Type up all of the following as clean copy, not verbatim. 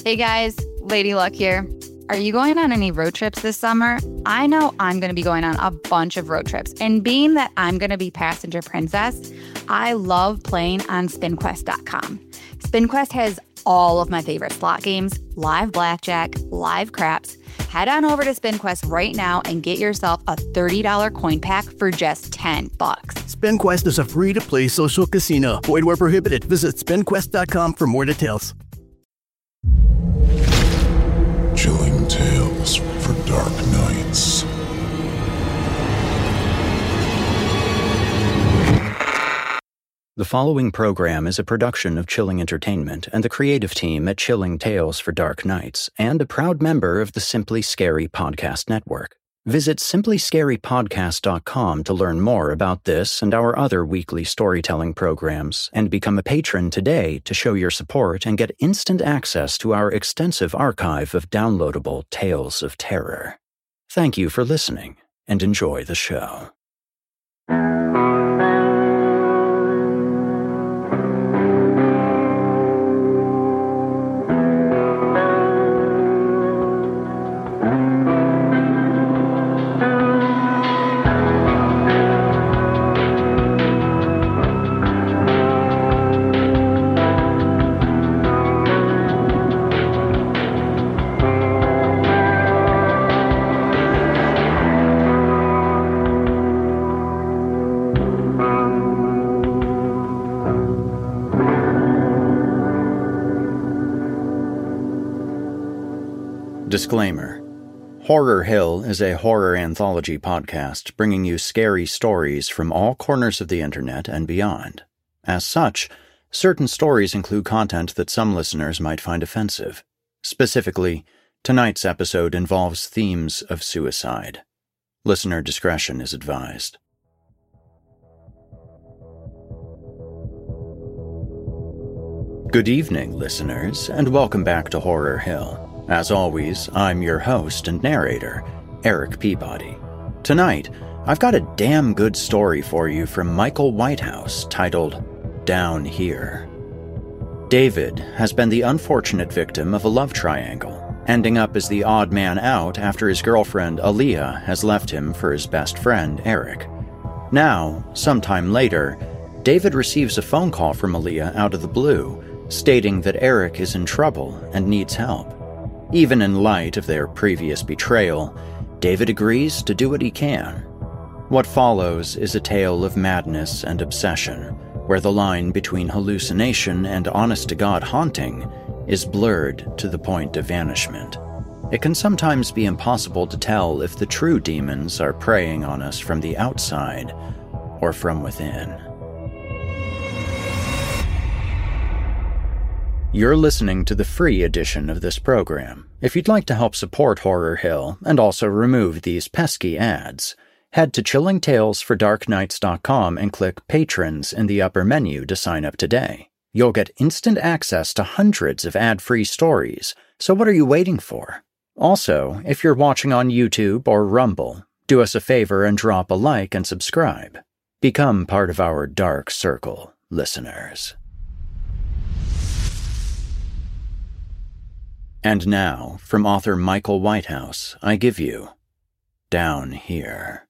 Hey guys, Lady Luck here. Are you going on any road trips this summer? I know I'm going to be going on a bunch of road trips. And being that I'm going to be passenger princess, I love playing on SpinQuest.com. SpinQuest has all of my favorite slot games, live blackjack, live craps. Head on over to SpinQuest right now and get yourself a $30 coin pack for just $10. SpinQuest is a free-to-play social casino. Void where prohibited. Visit SpinQuest.com for more details. Chilling tales for dark nights. The following program is a production of Chilling Entertainment and the creative team at Chilling Tales for Dark Nights, and a proud member of the Simply Scary Podcast Network. Visit simplyscarypodcast.com to learn more about this and our other weekly storytelling programs, and become a patron today to show your support and get instant access to our extensive archive of downloadable tales of terror. Thank you for listening, and enjoy the show. Disclaimer. Horror Hill is a horror anthology podcast bringing you scary stories from all corners of the internet and beyond. As such, certain stories include content that some listeners might find offensive. Specifically, tonight's episode involves themes of suicide. Listener discretion is advised. Good evening, listeners, and welcome back to Horror Hill. As always, I'm your host and narrator, Eric Peabody. Tonight, I've got a damn good story for you from Michael Whitehouse titled Down Here. David has been the unfortunate victim of a love triangle, ending up as the odd man out after his girlfriend Aaliyah has left him for his best friend Eric. Now, sometime later, David receives a phone call from Aaliyah out of the blue, stating that Eric is in trouble and needs help. Even in light of their previous betrayal, David agrees to do what he can. What follows is a tale of madness and obsession, where the line between hallucination and honest-to-God haunting is blurred to the point of vanishment. It can sometimes be impossible to tell if the true demons are preying on us from the outside or from within. You're listening to the free edition of this program. If you'd like to help support Horror Hill and also remove these pesky ads, head to chillingtalesfordarknights.com and click Patrons in the upper menu to sign up today. You'll get instant access to hundreds of ad-free stories, so what are you waiting for? Also, if you're watching on YouTube or Rumble, do us a favor and drop a like and subscribe. Become part of our dark circle, listeners. And now, from author Michael Whitehouse, I give you Down Here.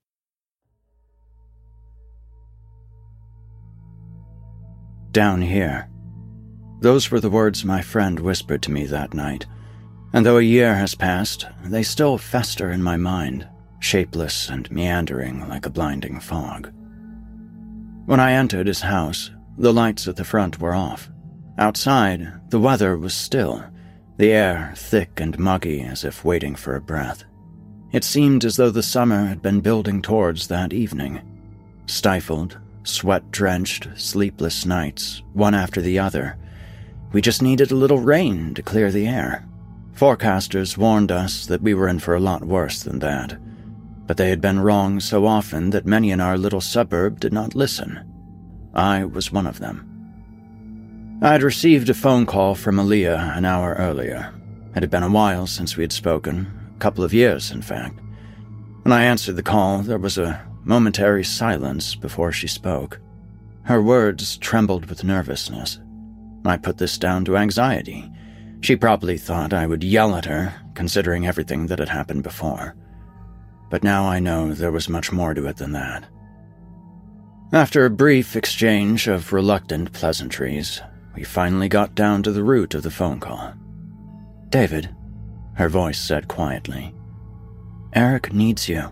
Down here. Those were the words my friend whispered to me that night, and though a year has passed, they still fester in my mind, shapeless and meandering like a blinding fog. When I entered his house, the lights at the front were off. Outside, the weather was still, the air thick and muggy as if waiting for a breath. It seemed as though the summer had been building towards that evening. Stifled, sweat-drenched, sleepless nights, one after the other. We just needed a little rain to clear the air. Forecasters warned us that we were in for a lot worse than that, but they had been wrong so often that many in our little suburb did not listen. I was one of them. I had received a phone call from Aaliyah an hour earlier. It had been a while since we had spoken, a couple of years, in fact. When I answered the call, there was a momentary silence before she spoke. Her words trembled with nervousness. I put this down to anxiety. She probably thought I would yell at her, considering everything that had happened before. But now I know there was much more to it than that. After a brief exchange of reluctant pleasantries, we finally got down to the root of the phone call. "David," her voice said quietly, "Eric needs you."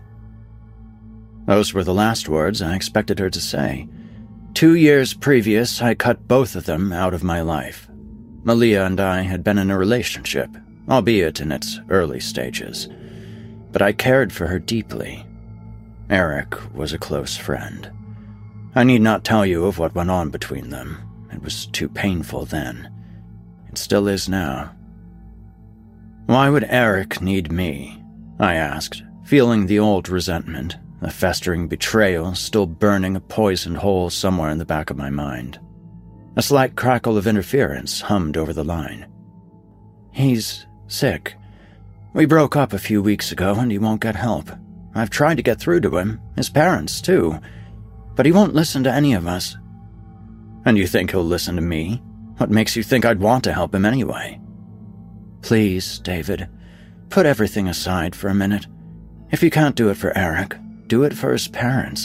Those were the last words I expected her to say. 2 years previous, I cut both of them out of my life. Malia and I had been in a relationship, albeit in its early stages, but I cared for her deeply. Eric was a close friend. I need not tell you of what went on between them. It was too painful then. It still is now. "Why would Eric need me?" I asked, feeling the old resentment, the festering betrayal still burning a poisoned hole somewhere in the back of my mind. A slight crackle of interference hummed over the line. "He's sick. We broke up a few weeks ago and he won't get help. I've tried to get through to him, his parents too, but he won't listen to any of us." "And you think he'll listen to me? What makes you think I'd want to help him anyway?" "Please, David, put everything aside for a minute. If you can't do it for Eric, do it for his parents."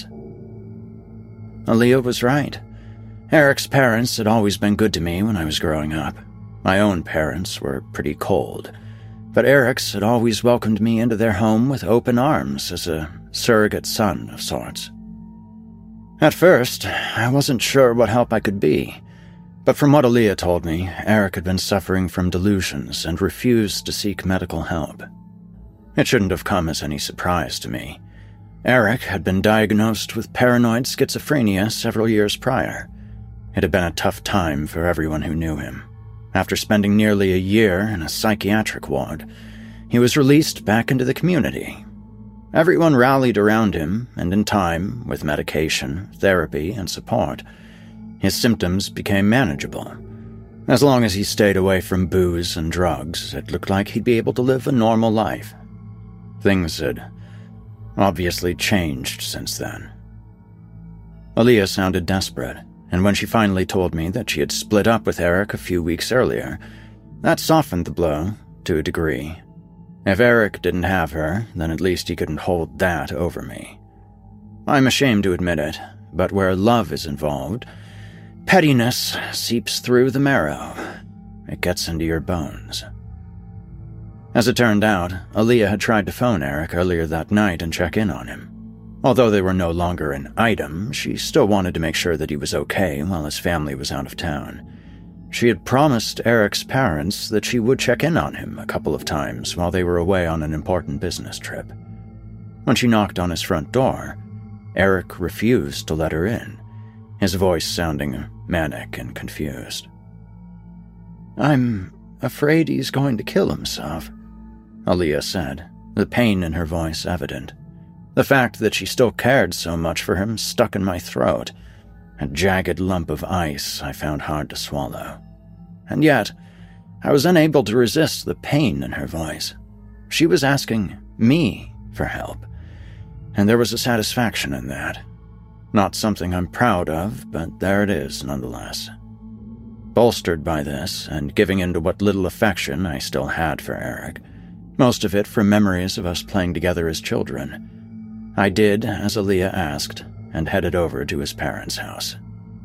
Aaliyah was right. Eric's parents had always been good to me when I was growing up. My own parents were pretty cold, but Eric's had always welcomed me into their home with open arms as a surrogate son of sorts. At first, I wasn't sure what help I could be, but from what Aaliyah told me, Eric had been suffering from delusions and refused to seek medical help. It shouldn't have come as any surprise to me. Eric had been diagnosed with paranoid schizophrenia several years prior. It had been a tough time for everyone who knew him. After spending nearly a year in a psychiatric ward, he was released back into the community. Everyone rallied around him, and in time, with medication, therapy, and support, his symptoms became manageable. As long as he stayed away from booze and drugs, it looked like he'd be able to live a normal life. Things had obviously changed since then. Aaliyah sounded desperate, and when she finally told me that she had split up with Eric a few weeks earlier, that softened the blow to a degree. If Eric didn't have her, then at least he couldn't hold that over me. I'm ashamed to admit it, but where love is involved, pettiness seeps through the marrow. It gets into your bones. As it turned out, Aaliyah had tried to phone Eric earlier that night and check in on him. Although they were no longer an item, she still wanted to make sure that he was okay while his family was out of town. She had promised Eric's parents that she would check in on him a couple of times while they were away on an important business trip. When she knocked on his front door, Eric refused to let her in, his voice sounding manic and confused. "I'm afraid he's going to kill himself," Aaliyah said, the pain in her voice evident. The fact that she still cared so much for him stuck in my throat, a jagged lump of ice I found hard to swallow. And yet, I was unable to resist the pain in her voice. She was asking me for help, and there was a satisfaction in that. Not something I'm proud of, but there it is nonetheless. Bolstered by this, and giving in to what little affection I still had for Eric, most of it from memories of us playing together as children, I did as Aaliyah asked, and headed over to his parents' house.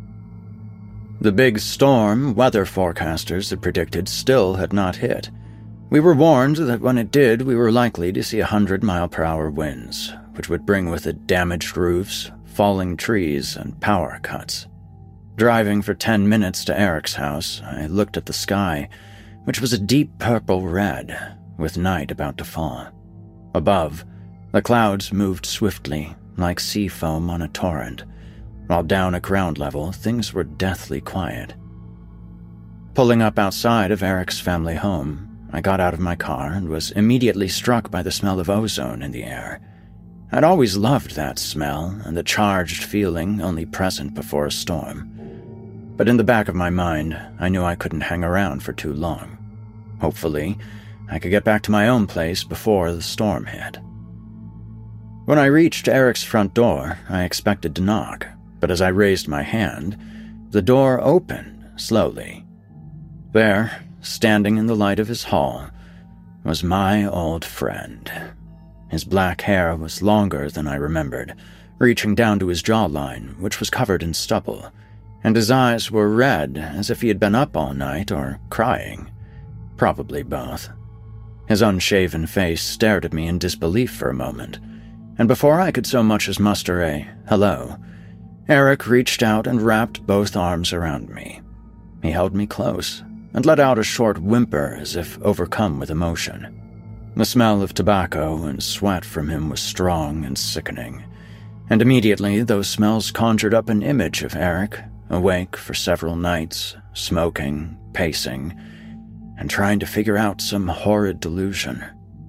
The big storm weather forecasters had predicted still had not hit. We were warned that when it did, we were likely to see 100-mile-per-hour winds, which would bring with it damaged roofs, falling trees, and power cuts. Driving for 10 minutes to Eric's house, I looked at the sky, which was a deep purple red, with night about to fall. Above, the clouds moved swiftly, like sea foam on a torrent, while down at ground level, things were deathly quiet. Pulling up outside of Eric's family home, I got out of my car and was immediately struck by the smell of ozone in the air. I'd always loved that smell and the charged feeling only present before a storm. But in the back of my mind, I knew I couldn't hang around for too long. Hopefully, I could get back to my own place before the storm hit. When I reached Eric's front door, I expected to knock, but as I raised my hand, the door opened slowly. There, standing in the light of his hall, was my old friend. His black hair was longer than I remembered, reaching down to his jawline, which was covered in stubble, and his eyes were red as if he had been up all night or crying. Probably both. His unshaven face stared at me in disbelief for a moment, and before I could so much as muster a hello, Eric reached out and wrapped both arms around me. He held me close and let out a short whimper as if overcome with emotion. The smell of tobacco and sweat from him was strong and sickening, and immediately those smells conjured up an image of Eric, awake for several nights, smoking, pacing, and trying to figure out some horrid delusion.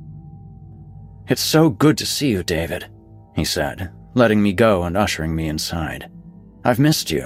"It's so good to see you, David," he said, letting me go and ushering me inside. "I've missed you."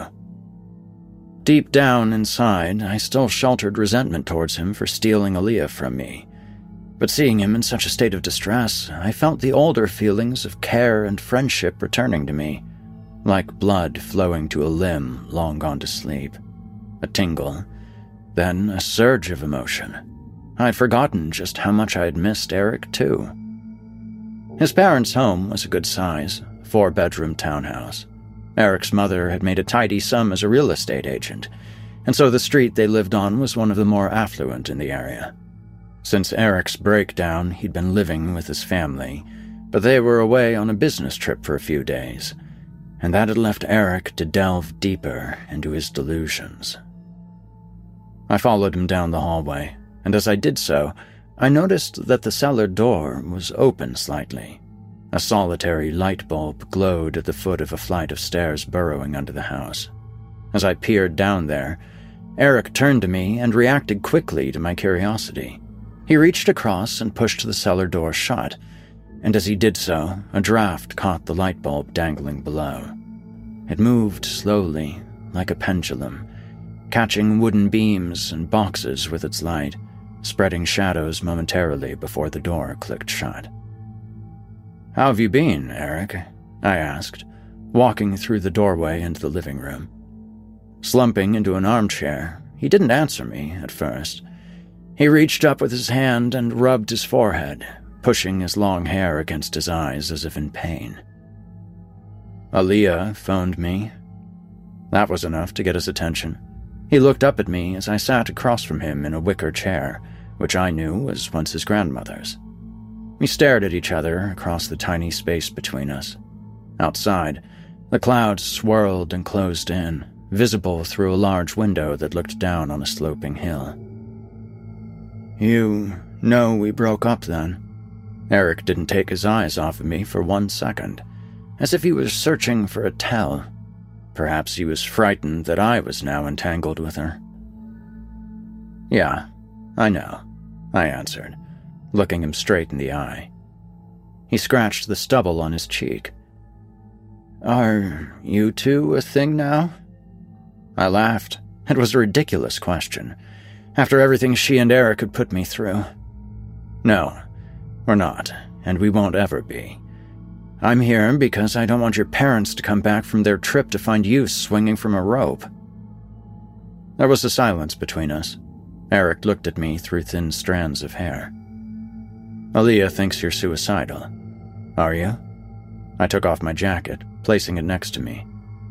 Deep down inside, I still sheltered resentment towards him for stealing Aaliyah from me. But seeing him in such a state of distress, I felt the older feelings of care and friendship returning to me, like blood flowing to a limb long gone to sleep. A tingle, then a surge of emotion. I'd forgotten just how much I had missed Eric, too. His parents' home was a good size, 4-bedroom townhouse. Eric's mother had made a tidy sum as a real estate agent, and so the street they lived on was one of the more affluent in the area. Since Eric's breakdown, he'd been living with his family, but they were away on a business trip for a few days, and that had left Eric to delve deeper into his delusions. I followed him down the hallway, and as I did so, I noticed that the cellar door was open slightly. A solitary light bulb glowed at the foot of a flight of stairs burrowing under the house. As I peered down there, Eric turned to me and reacted quickly to my curiosity. He reached across and pushed the cellar door shut, and as he did so, a draft caught the light bulb dangling below. It moved slowly, like a pendulum, catching wooden beams and boxes with its light, spreading shadows momentarily before the door clicked shut. "How have you been, Eric?" I asked, walking through the doorway into the living room. Slumping into an armchair, he didn't answer me at first. He reached up with his hand and rubbed his forehead, pushing his long hair against his eyes as if in pain. "Aaliyah phoned me." That was enough to get his attention. He looked up at me as I sat across from him in a wicker chair, which I knew was once his grandmother's. We stared at each other across the tiny space between us. Outside, the clouds swirled and closed in, visible through a large window that looked down on a sloping hill. "You know we broke up then?" Eric didn't take his eyes off of me for 1 second, as if he was searching for a tell. Perhaps he was frightened that I was now entangled with her. "Yeah, I know," I answered, looking him straight in the eye. He scratched the stubble on his cheek. "Are you two a thing now?" I laughed. It was a ridiculous question, after everything she and Eric had put me through. "No, we're not, and we won't ever be. I'm here because I don't want your parents to come back from their trip to find you swinging from a rope." There was a silence between us. Eric looked at me through thin strands of hair. "Aaliyah thinks you're suicidal. Are you?" I took off my jacket, placing it next to me.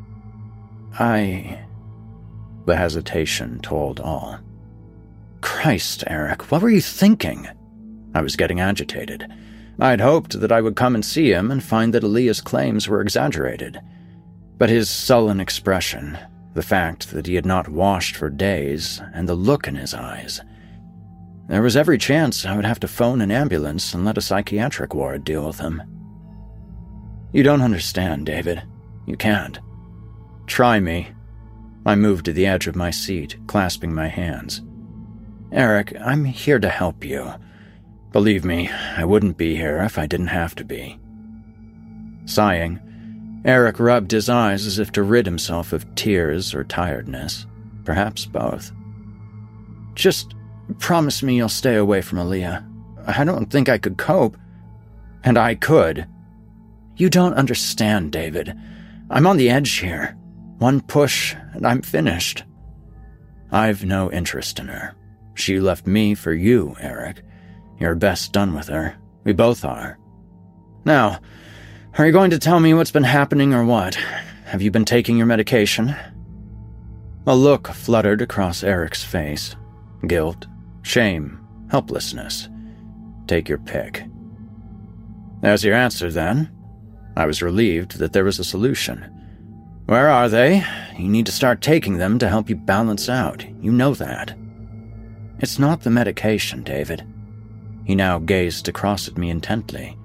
The hesitation told all. "Christ, Eric, what were you thinking?" I was getting agitated. I'd hoped that I would come and see him and find that Aaliyah's claims were exaggerated. But his sullen expression, the fact that he had not washed for days, and the look in his eyes. There was every chance I would have to phone an ambulance and let a psychiatric ward deal with him. "You don't understand, David. You can't. Try me." I moved to the edge of my seat, clasping my hands. "Eric, I'm here to help you. Believe me, I wouldn't be here if I didn't have to be." Sighing, Eric rubbed his eyes as if to rid himself of tears or tiredness, perhaps both. "Just promise me you'll stay away from Aaliyah. I don't think I could cope." And I could. "You don't understand, David. I'm on the edge here. One push, and I'm finished." "I've no interest in her. She left me for you, Eric. You're best done with her. We both are. Now, are you going to tell me what's been happening or what? Have you been taking your medication? A look fluttered across Eric's face. Guilt, shame, helplessness. Take your pick. There's your answer, then. I was relieved that there was a solution. Where are they? You need to start taking them to help you balance out. You know that. It's not the medication, David. He now gazed across at me intently.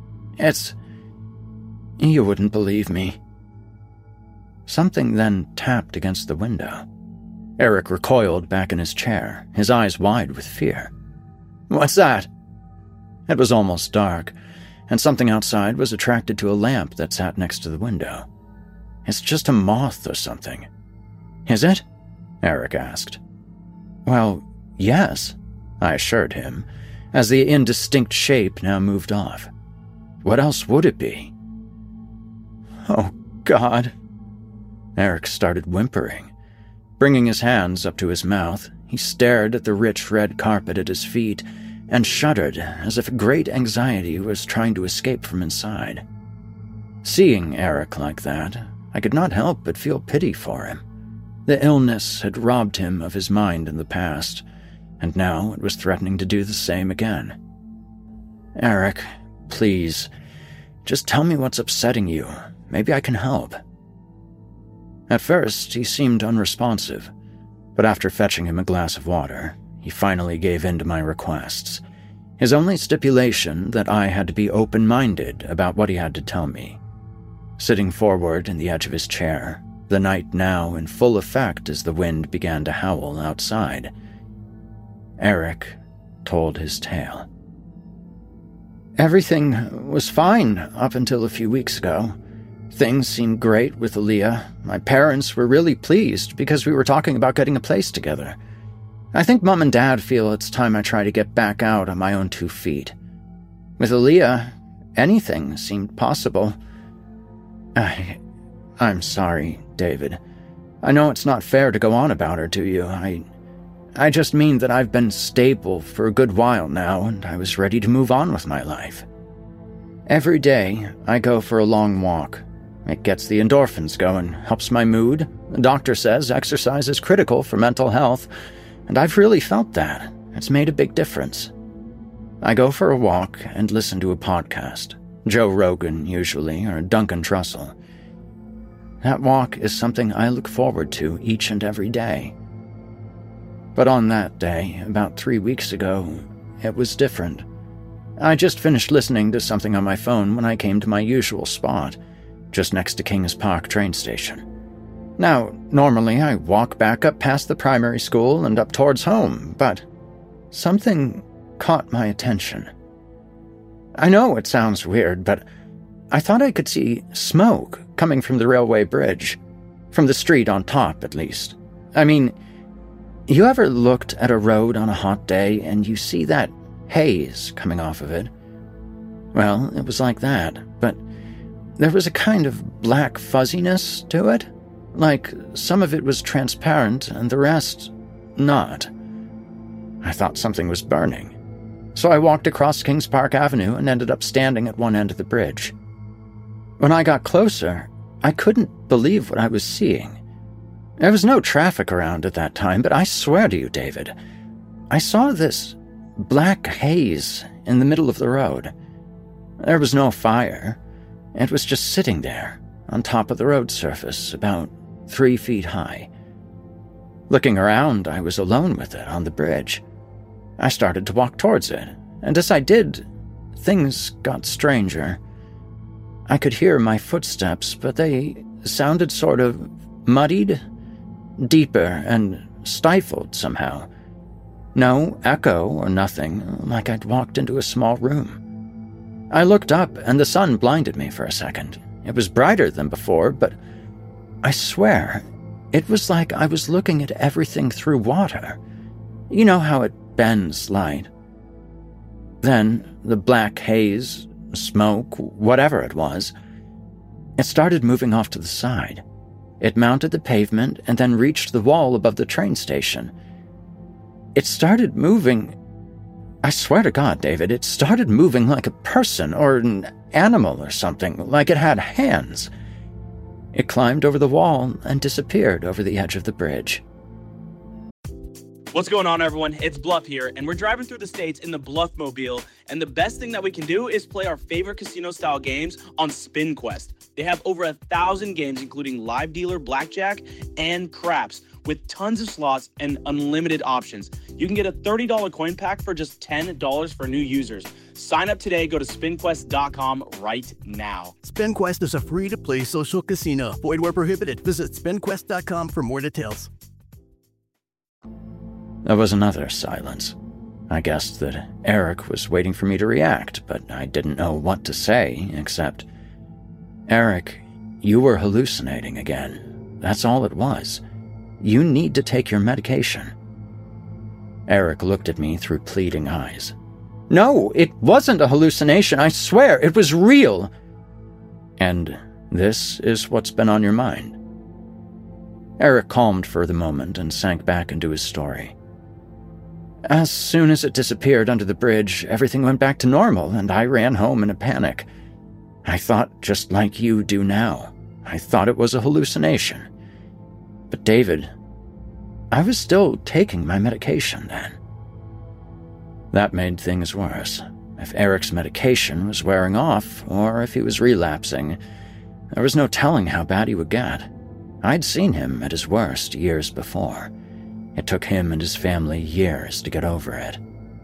You wouldn't believe me. Something then tapped against the window. Eric recoiled back in his chair, his eyes wide with fear. What's that? It was almost dark, and something outside was attracted to a lamp that sat next to the window. It's just a moth or something. Is it? Eric asked. Well, yes, I assured him, as the indistinct shape now moved off. What else would it be? Oh, God. Eric started whimpering. Bringing his hands up to his mouth, he stared at the rich red carpet at his feet and shuddered as if a great anxiety was trying to escape from inside. Seeing Eric like that, I could not help but feel pity for him. The illness had robbed him of his mind in the past, and now it was threatening to do the same again. Eric, please, just tell me what's upsetting you. Maybe I can help. At first, he seemed unresponsive, but after fetching him a glass of water, he finally gave in to my requests. His only stipulation that I had to be open-minded about what he had to tell me. Sitting forward in the edge of his chair, the night now in full effect as the wind began to howl outside, Eric told his tale. Everything was fine up until a few weeks ago. Things seemed great with Aaliyah. My parents were really pleased because we were talking about getting a place together. I think Mom and Dad feel it's time I try to get back out on my own 2 feet. With Aaliyah, anything seemed possible. I'm sorry, David. I know it's not fair to go on about her to you. I just mean that I've been stable for a good while now, and I was ready to move on with my life. Every day, I go for a long walk. It gets the endorphins going, helps my mood. The doctor says exercise is critical for mental health, and I've really felt that. It's made a big difference. I go for a walk and listen to a podcast. Joe Rogan, usually, or Duncan Trussell. That walk is something I look forward to each and every day. But on that day, about 3 weeks ago, it was different. I just finished listening to something on my phone when I came to my usual spot, just next to Kings Park train station. Now, normally I walk back up past the primary school and up towards home, but something caught my attention. I know it sounds weird, but I thought I could see smoke coming from the railway bridge. From the street on top, at least. I mean, you ever looked at a road on a hot day and you see that haze coming off of it? Well, it was like that, but there was a kind of black fuzziness to it. Like some of it was transparent and the rest not. I thought something was burning. So I walked across Kings Park Avenue and ended up standing at one end of the bridge. When I got closer, I couldn't believe what I was seeing. There was no traffic around at that time, but I swear to you, David, I saw this black haze in the middle of the road. There was no fire. It was just sitting there, on top of the road surface, about 3 feet high. Looking around, I was alone with it on the bridge. I started to walk towards it, and as I did, things got stranger. I could hear my footsteps, but they sounded sort of muddied, deeper, and stifled somehow. No echo or nothing, like I'd walked into a small room. I looked up, and the sun blinded me for a second. It was brighter than before, but I swear, it was like I was looking at everything through water. You know how it bends light. Then, the black haze, smoke, whatever it was, it started moving off to the side. It mounted the pavement and then reached the wall above the train station. It started moving. I swear to God, David, it started moving like a person or an animal or something, like it had hands. It climbed over the wall and disappeared over the edge of the bridge. What's going on, everyone? It's Bluff here, and we're driving through the States in the Bluffmobile, and the best thing that we can do is play our favorite casino-style games on SpinQuest. They have over 1,000 games, including live dealer blackjack and craps, with tons of slots and unlimited options. You can get a $30 coin pack for just $10 for new users. Sign up today. Go to spinquest.com right now. SpinQuest is a free-to-play social casino. Void where prohibited. Visit spinquest.com for more details. There was another silence. I guessed that Eric was waiting for me to react, but I didn't know what to say except, "Eric, you were hallucinating again. That's all it was. You need to take your medication." Eric looked at me through pleading eyes. "No, it wasn't a hallucination. I swear, it was real." "And this is what's been on your mind?" Eric calmed for the moment and sank back into his story. "As soon as it disappeared under the bridge, everything went back to normal, and I ran home in a panic. I thought just like you do now. I thought it was a hallucination. But David, I was still taking my medication then." That made things worse. If Eric's medication was wearing off, or if he was relapsing, there was no telling how bad he would get. I'd seen him at his worst years before. It took him and his family years to get over it.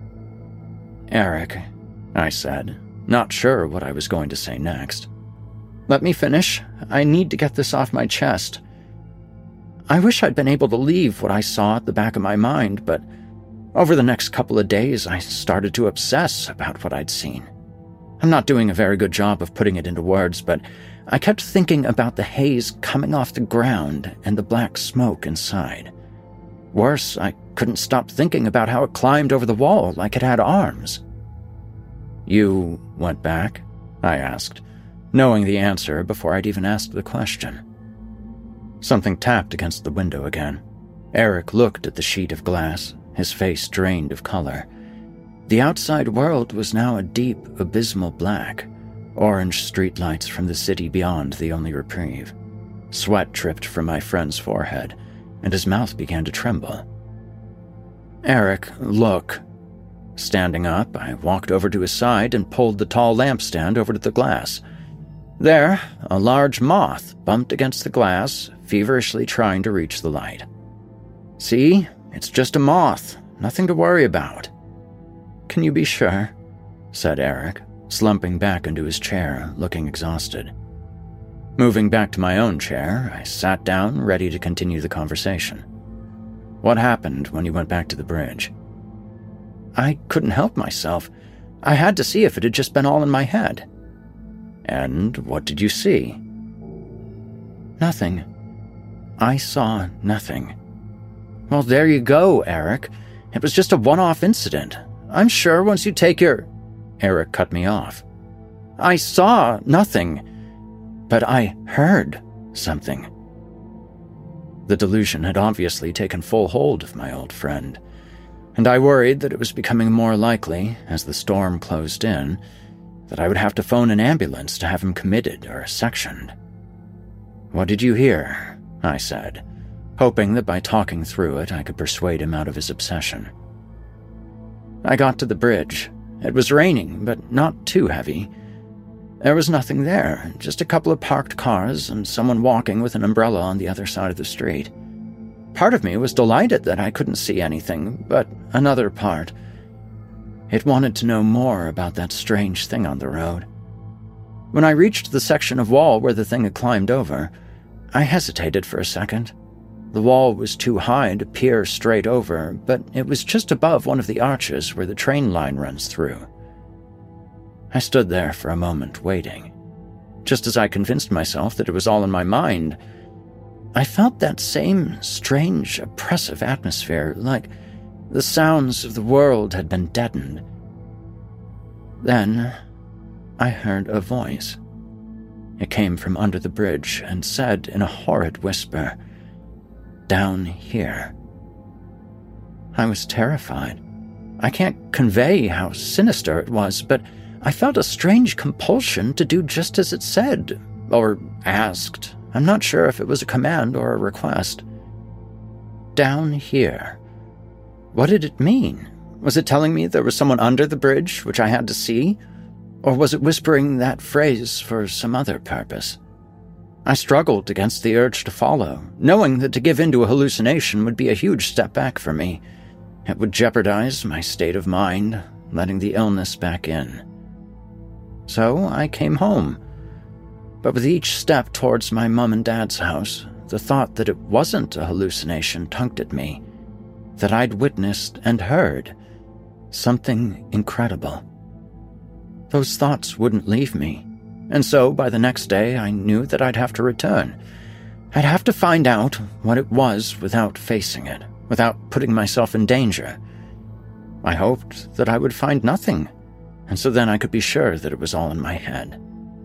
"Eric," I said, not sure what I was going to say next. "Let me finish. I need to get this off my chest. I wish I'd been able to leave what I saw at the back of my mind, but over the next couple of days I started to obsess about what I'd seen. I'm not doing a very good job of putting it into words, but I kept thinking about the haze coming off the ground and the black smoke inside. Worse, I couldn't stop thinking about how it climbed over the wall like it had arms." "You went back?" I asked, knowing the answer before I'd even asked the question. Something tapped against the window again. Eric looked at the sheet of glass, his face drained of color. The outside world was now a deep, abysmal black. Orange streetlights from the city beyond the only reprieve. Sweat dripped from my friend's forehead, and his mouth began to tremble. "Eric, look." Standing up, I walked over to his side and pulled the tall lampstand over to the glass. There, a large moth bumped against the glass, feverishly trying to reach the light. "See? It's just a moth. Nothing to worry about." "Can you be sure?" said Eric, slumping back into his chair, looking exhausted. Moving back to my own chair, I sat down, ready to continue the conversation. "What happened when you went back to the bridge?" "I couldn't help myself. I had to see if it had just been all in my head." "And what did you see?" "Nothing. I saw nothing." "Well, there you go, Eric. It was just a one-off incident. I'm sure once you take your—" Eric cut me off. "I saw nothing. But I heard something." The delusion had obviously taken full hold of my old friend, and I worried that it was becoming more likely, as the storm closed in, that I would have to phone an ambulance to have him committed or sectioned. "What did you hear?" I said, hoping that by talking through it I could persuade him out of his obsession. "I got to the bridge. It was raining, but not too heavy. There was nothing there, just a couple of parked cars and someone walking with an umbrella on the other side of the street. Part of me was delighted that I couldn't see anything, but another part, it wanted to know more about that strange thing on the road. When I reached the section of wall where the thing had climbed over, I hesitated for a second. The wall was too high to peer straight over, but it was just above one of the arches where the train line runs through. I stood there for a moment, waiting. Just as I convinced myself that it was all in my mind, I felt that same strange, oppressive atmosphere, like the sounds of the world had been deadened. Then I heard a voice. It came from under the bridge and said in a horrid whisper, "Down here." I was terrified. I can't convey how sinister it was, but I felt a strange compulsion to do just as it said, or asked. I'm not sure if it was a command or a request. Down here. What did it mean? Was it telling me there was someone under the bridge, which I had to see? Or was it whispering that phrase for some other purpose? I struggled against the urge to follow, knowing that to give in to a hallucination would be a huge step back for me. It would jeopardize my state of mind, letting the illness back in. So I came home. But with each step towards my mum and dad's house, the thought that it wasn't a hallucination tugged at me, that I'd witnessed and heard something incredible. Those thoughts wouldn't leave me, and so by the next day I knew that I'd have to return. I'd have to find out what it was without facing it, without putting myself in danger. I hoped that I would find nothing, and so then I could be sure that it was all in my head.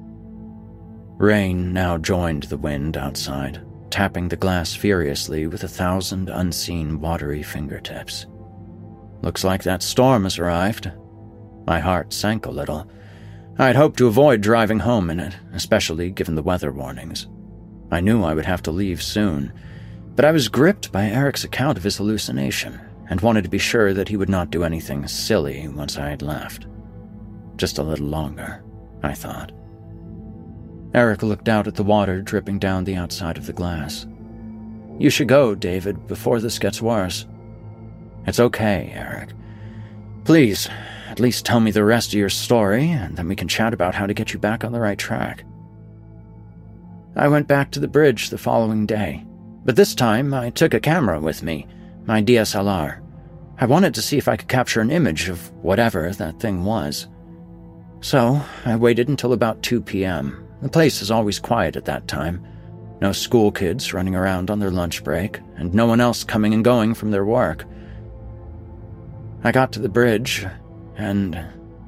Rain now joined the wind outside, tapping the glass furiously with 1,000 unseen watery fingertips. Looks like that storm has arrived. My heart sank a little. I'd hoped to avoid driving home in it, especially given the weather warnings. I knew I would have to leave soon, but I was gripped by Eric's account of his hallucination and wanted to be sure that he would not do anything silly once I had left. Just a little longer, I thought. Eric looked out at the water dripping down the outside of the glass. You should go, David, before this gets worse. It's okay, Eric. Please, at least tell me the rest of your story, and then we can chat about how to get you back on the right track. I went back to the bridge the following day, but this time I took a camera with me, my DSLR. I wanted to see if I could capture an image of whatever that thing was. So I waited until about 2 p.m., The place is always quiet at that time. No school kids running around on their lunch break, and no one else coming and going from their work. I got to the bridge, and...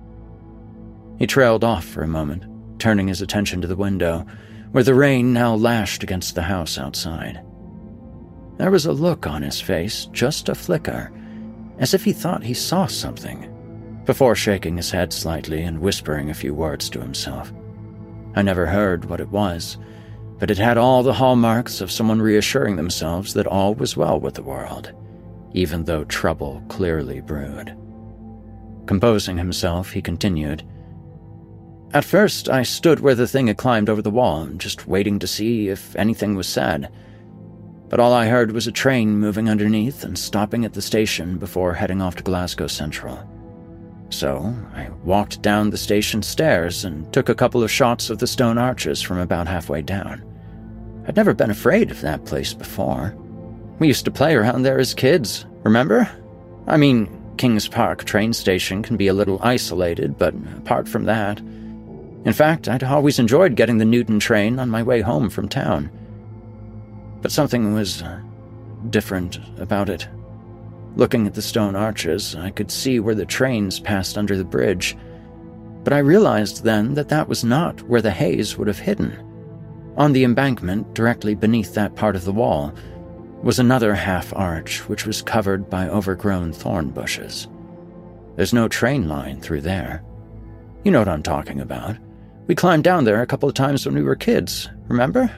He trailed off for a moment, turning his attention to the window, where the rain now lashed against the house outside. There was a look on his face, just a flicker, as if he thought he saw something, before shaking his head slightly and whispering a few words to himself. I never heard what it was, but it had all the hallmarks of someone reassuring themselves that all was well with the world, even though trouble clearly brewed. Composing himself, he continued, "At first, I stood where the thing had climbed over the wall, just waiting to see if anything was said. But all I heard was a train moving underneath and stopping at the station before heading off to Glasgow Central. So I walked down the station stairs and took a couple of shots of the stone arches from about halfway down. I'd never been afraid of that place before. We used to play around there as kids, remember? I mean, Kings Park train station can be a little isolated, but apart from that... In fact, I'd always enjoyed getting the Newton train on my way home from town. But something was different about it. Looking at the stone arches, I could see where the trains passed under the bridge, but I realized then that that was not where the haze would have hidden. On the embankment, directly beneath that part of the wall, was another half-arch which was covered by overgrown thorn bushes. There's no train line through there. You know what I'm talking about. We climbed down there a couple of times when we were kids, remember?"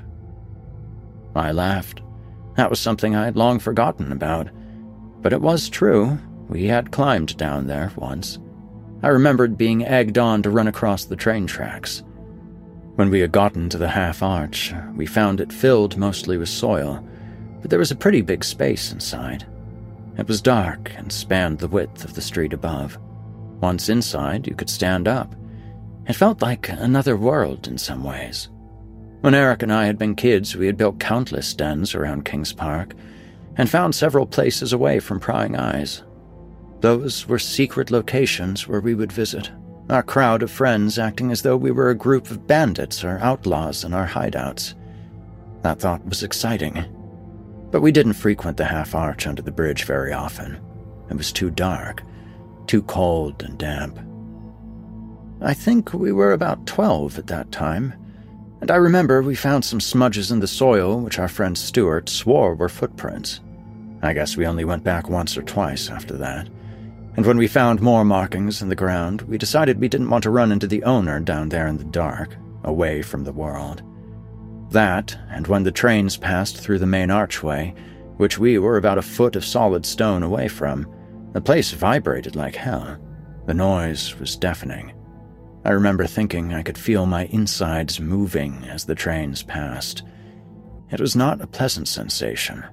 I laughed. That was something I had long forgotten about. But it was true. We had climbed down there once. I remembered being egged on to run across the train tracks. When we had gotten to the half-arch, we found it filled mostly with soil, but there was a pretty big space inside. It was dark and spanned the width of the street above. Once inside, you could stand up. It felt like another world in some ways. When Eric and I had been kids, we had built countless dens around Kings Park, and found several places away from prying eyes. Those were secret locations where we would visit, our crowd of friends acting as though we were a group of bandits or outlaws in our hideouts. That thought was exciting. But we didn't frequent the half-arch under the bridge very often. It was too dark, too cold and damp. I think we were about 12 at that time, and I remember we found some smudges in the soil which our friend Stuart swore were footprints. I guess we only went back once or twice after that. And when we found more markings in the ground, we decided we didn't want to run into the owner down there in the dark, away from the world. That, and when the trains passed through the main archway, which we were about a foot of solid stone away from, the place vibrated like hell. The noise was deafening. I remember thinking I could feel my insides moving as the trains passed. It was not a pleasant sensation.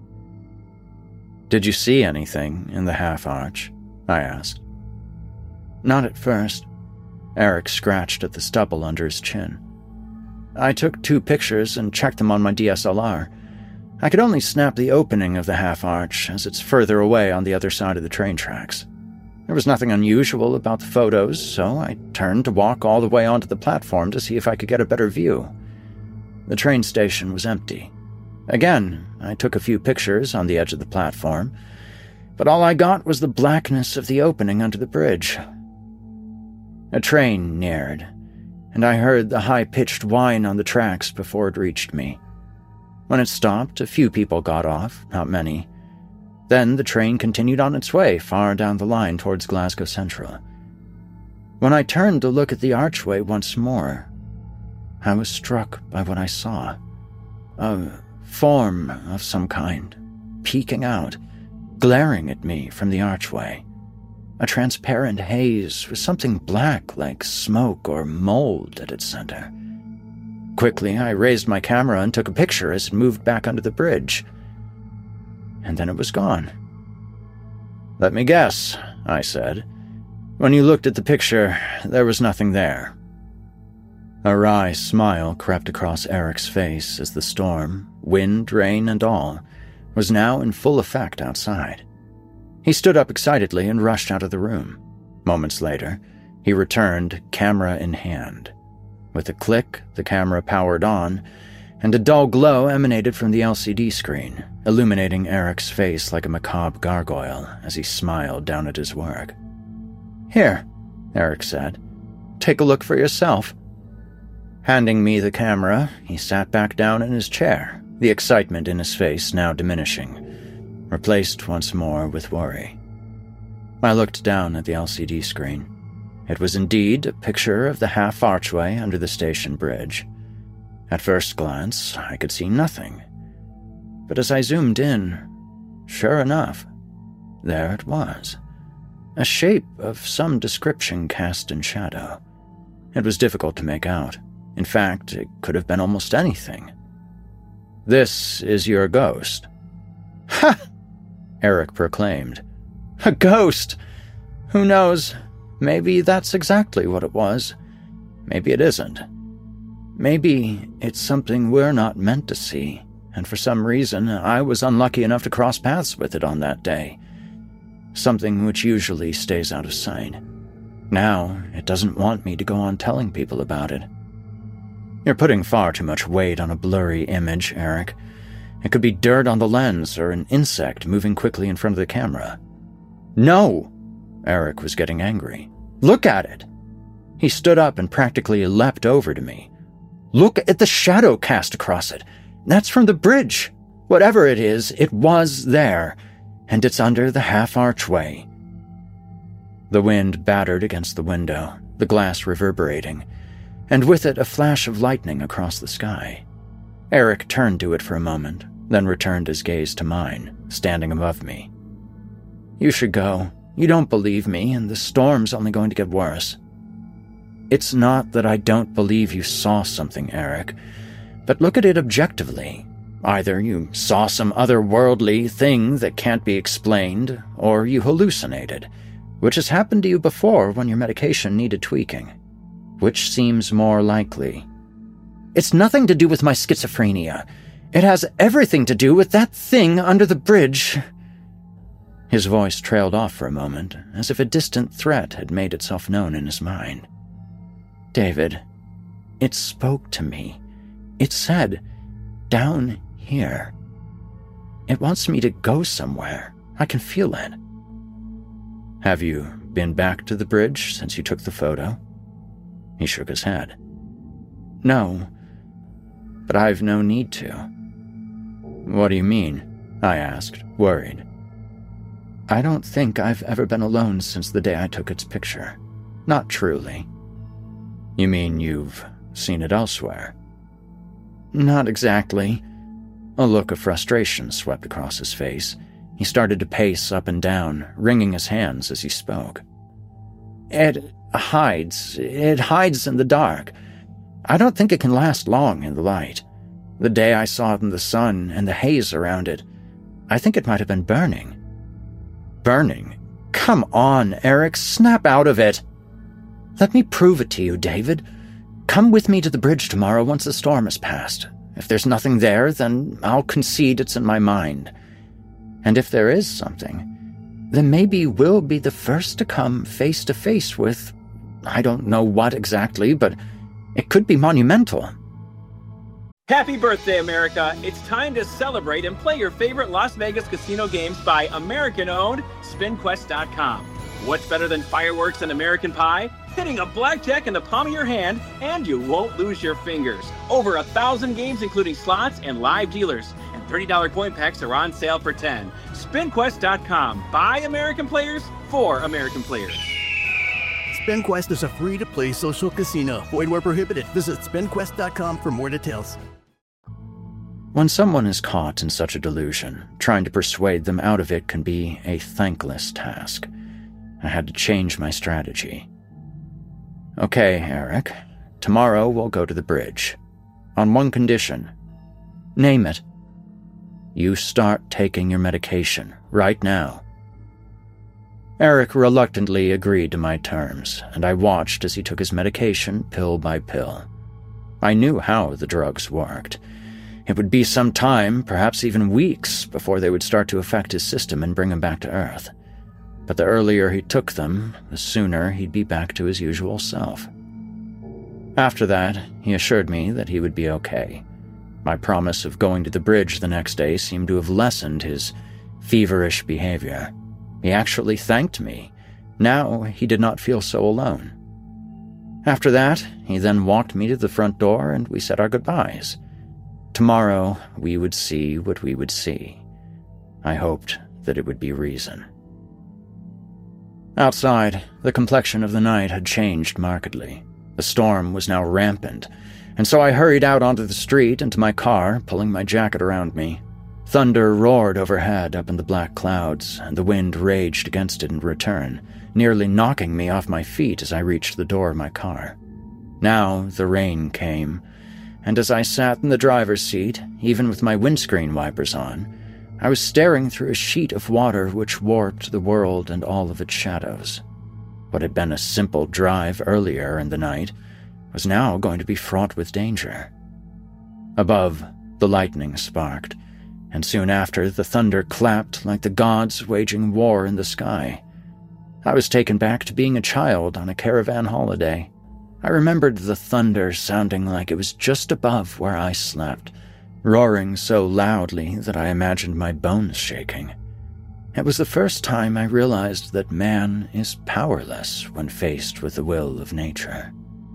"Did you see anything in the half-arch?" I asked. "Not at first." Eric scratched at the stubble under his chin. "I took 2 pictures and checked them on my DSLR. I could only snap the opening of the half-arch, as it's further away on the other side of the train tracks. There was nothing unusual about the photos, so I turned to walk all the way onto the platform to see if I could get a better view. The train station was empty. Again, I took a few pictures on the edge of the platform, but all I got was the blackness of the opening under the bridge. A train neared, and I heard the high-pitched whine on the tracks before it reached me. When it stopped, a few people got off, not many. Then the train continued on its way far down the line towards Glasgow Central. When I turned to look at the archway once more, I was struck by what I saw. A form of some kind, peeking out, glaring at me from the archway. A transparent haze with something black like smoke or mold at its center. Quickly, I raised my camera and took a picture as it moved back under the bridge. And then it was gone. "Let me guess," I said. "When you looked at the picture, there was nothing there." A wry smile crept across Eric's face as the storm, wind, rain, and all, was now in full effect outside. He stood up excitedly and rushed out of the room. Moments later, he returned, camera in hand. With a click, the camera powered on, and a dull glow emanated from the LCD screen, illuminating Eric's face like a macabre gargoyle as he smiled down at his work. "Here," Eric said. "Take a look for yourself." Handing me the camera, he sat back down in his chair, the excitement in his face now diminishing, replaced once more with worry. I looked down at the LCD screen. It was indeed a picture of the half-archway under the station bridge. At first glance, I could see nothing. But as I zoomed in, sure enough, there it was. A shape of some description cast in shadow. It was difficult to make out. In fact, it could have been almost anything. "This is your ghost." "Ha!" Eric proclaimed. "A ghost! Who knows? Maybe that's exactly what it was. Maybe it isn't. Maybe it's something we're not meant to see, and for some reason I was unlucky enough to cross paths with it on that day. Something which usually stays out of sight. Now, it doesn't want me to go on telling people about it." "You're putting far too much weight on a blurry image, Eric. It could be dirt on the lens or an insect moving quickly in front of the camera." "No!" Eric was getting angry. "Look at it!" He stood up and practically leapt over to me. "Look at the shadow cast across it. That's from the bridge. Whatever it is, it was there, and it's under the half-archway." The wind battered against the window, the glass reverberating, and with it a flash of lightning across the sky. Eric turned to it for a moment, then returned his gaze to mine, standing above me. "You should go. You don't believe me, and the storm's only going to get worse." "It's not that I don't believe you saw something, Eric, but look at it objectively. Either you saw some otherworldly thing that can't be explained, or you hallucinated, which has happened to you before when your medication needed tweaking. Which seems more likely?" "It's nothing to do with my schizophrenia. It has everything to do with that thing under the bridge." His voice trailed off for a moment, as if a distant threat had made itself known in his mind. "David, it spoke to me. It said, 'Down here.' It wants me to go somewhere. I can feel it." "Have you been back to the bridge since you took the photo?" He shook his head. "No, but I've no need to." "What do you mean?" I asked, worried. I don't think I've ever been alone since the day I took its picture. Not truly. You mean you've seen it elsewhere? Not exactly. A look of frustration swept across his face. He started to pace up and down, wringing his hands as he spoke. It hides in the dark. I don't think it can last long in the light. The day I saw it in the sun and the haze around it, I think it might have been burning. Burning? Come on, Eric, snap out of it. Let me prove it to you, David. Come with me to the bridge tomorrow once the storm has passed. If there's nothing there, then I'll concede it's in my mind. And if there is something, then maybe we'll be the first to come face to face with, I don't know what exactly, but it could be monumental. Happy birthday, America! It's time to celebrate and play your favorite Las Vegas casino games by American-owned SpinQuest.com. What's better than fireworks and American Pie? Hitting a blackjack in the palm of your hand, and you won't lose your fingers. Over 1,000 games, including slots and live dealers. And $30 coin packs are on sale for $10. SpinQuest.com. By American players, for American players. SpinQuest is a free-to-play social casino. Void where prohibited. Visit SpinQuest.com for more details. When someone is caught in such a delusion, trying to persuade them out of it can be a thankless task. I had to change my strategy. Okay, Eric. Tomorrow we'll go to the bridge. On one condition. Name it. You start taking your medication right now. Eric reluctantly agreed to my terms, and I watched as he took his medication pill by pill. I knew how the drugs worked. It would be some time, perhaps even weeks, before they would start to affect his system and bring him back to Earth. But the earlier he took them, the sooner he'd be back to his usual self. After that, he assured me that he would be okay. My promise of going to the bridge the next day seemed to have lessened his feverish behavior. He actually thanked me. Now he did not feel so alone. After that, he then walked me to the front door and we said our goodbyes. Tomorrow, we would see what we would see. I hoped that it would be reason. Outside, the complexion of the night had changed markedly. The storm was now rampant, and so I hurried out onto the street and to my car, pulling my jacket around me. Thunder roared overhead up in the black clouds, and the wind raged against it in return, nearly knocking me off my feet as I reached the door of my car. Now the rain came, and as I sat in the driver's seat, even with my windscreen wipers on, I was staring through a sheet of water which warped the world and all of its shadows. What had been a simple drive earlier in the night was now going to be fraught with danger. Above, the lightning sparked, and soon after the thunder clapped like the gods waging war in the sky. I was taken back to being a child on a caravan holiday. I remembered the thunder sounding like it was just above where I slept, roaring so loudly that I imagined my bones shaking. It was the first time I realized that man is powerless when faced with the will of nature.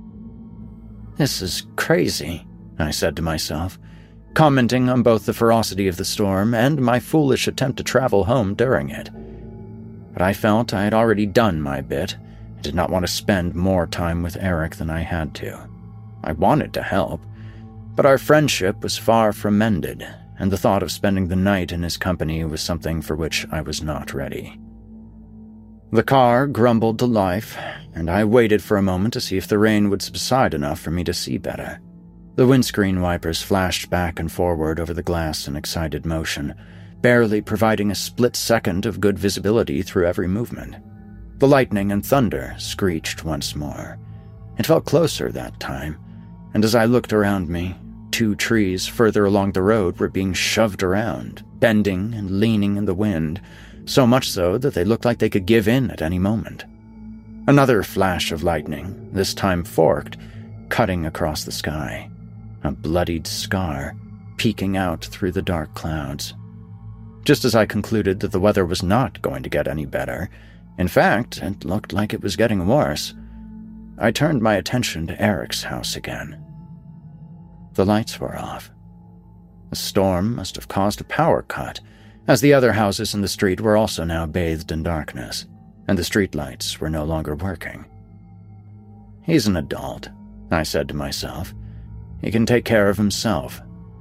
This is crazy, I said to myself, commenting on both the ferocity of the storm and my foolish attempt to travel home during it. But I felt I had already done my bit and did not want to spend more time with Eric than I had to. I wanted to help, but our friendship was far from mended, and the thought of spending the night in his company was something for which I was not ready. The car grumbled to life, and I waited for a moment to see if the rain would subside enough for me to see better. The windscreen wipers flashed back and forward over the glass in excited motion, barely providing a split second of good visibility through every movement. The lightning and thunder screeched once more. It felt closer that time, and as I looked around me, 2 trees further along the road were being shoved around, bending and leaning in the wind, so much so that they looked like they could give in at any moment. Another flash of lightning, this time forked, cutting across the sky, a bloodied scar peeking out through the dark clouds. Just as I concluded that the weather was not going to get any better, in fact, it looked like it was getting worse, I turned my attention to Eric's house again. The lights were off. The storm must have caused a power cut, as the other houses in the street were also now bathed in darkness, and the streetlights were no longer working. He's an adult, I said to myself. He can take care of himself.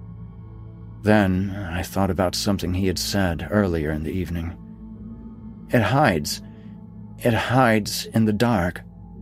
Then I thought about something he had said earlier in the evening. It hides in the dark.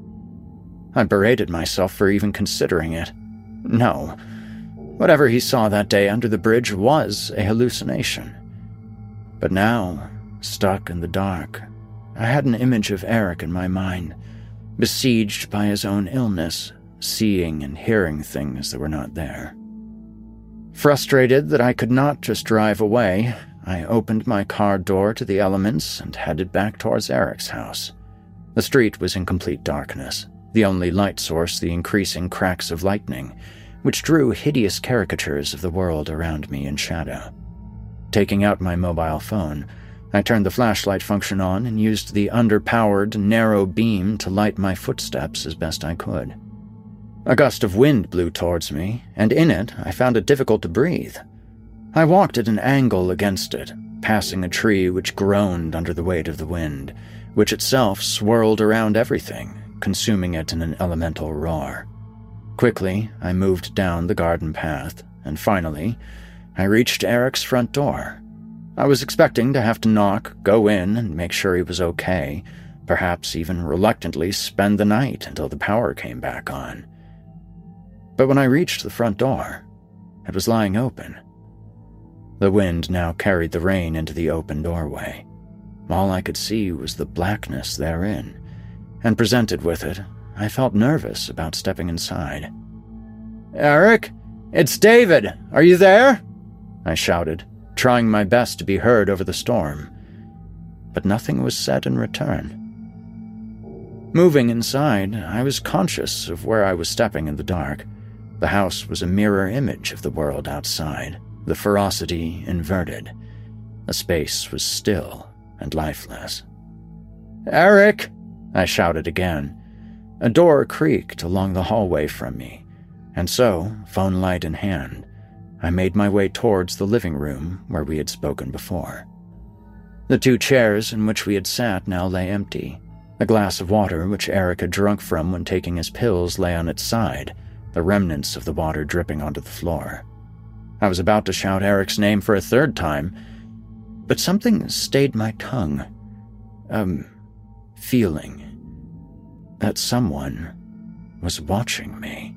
I berated myself for even considering it. No, whatever he saw that day under the bridge was a hallucination. But now, stuck in the dark, I had an image of Eric in my mind, besieged by his own illness, seeing and hearing things that were not there. Frustrated that I could not just drive away, I opened my car door to the elements and headed back towards Eric's house. The street was in complete darkness, the only light source the increasing cracks of lightning, which drew hideous caricatures of the world around me in shadow. Taking out my mobile phone, I turned the flashlight function on and used the underpowered, narrow beam to light my footsteps as best I could. A gust of wind blew towards me, and in it I found it difficult to breathe. I walked at an angle against it, passing a tree which groaned under the weight of the wind, which itself swirled around everything, consuming it in an elemental roar. Quickly, I moved down the garden path, and finally, I reached Eric's front door. I was expecting to have to knock, go in, and make sure he was okay, perhaps even reluctantly spend the night until the power came back on. But when I reached the front door, it was lying open. The wind now carried the rain into the open doorway. All I could see was the blackness therein, and presented with it, I felt nervous about stepping inside. "Eric, it's David! Are you there?" I shouted, trying my best to be heard over the storm. But nothing was said in return. Moving inside, I was conscious of where I was stepping in the dark. The house was a mirror image of the world outside, the ferocity inverted. The space was still and lifeless. "Eric!" I shouted again. A door creaked along the hallway from me, and so, phone light in hand, I made my way towards the living room where we had spoken before. The 2 chairs in which we had sat now lay empty. A glass of water which Eric had drunk from when taking his pills lay on its side, the remnants of the water dripping onto the floor. I was about to shout Eric's name for a 3rd time, but something stayed my tongue. Feeling that someone was watching me.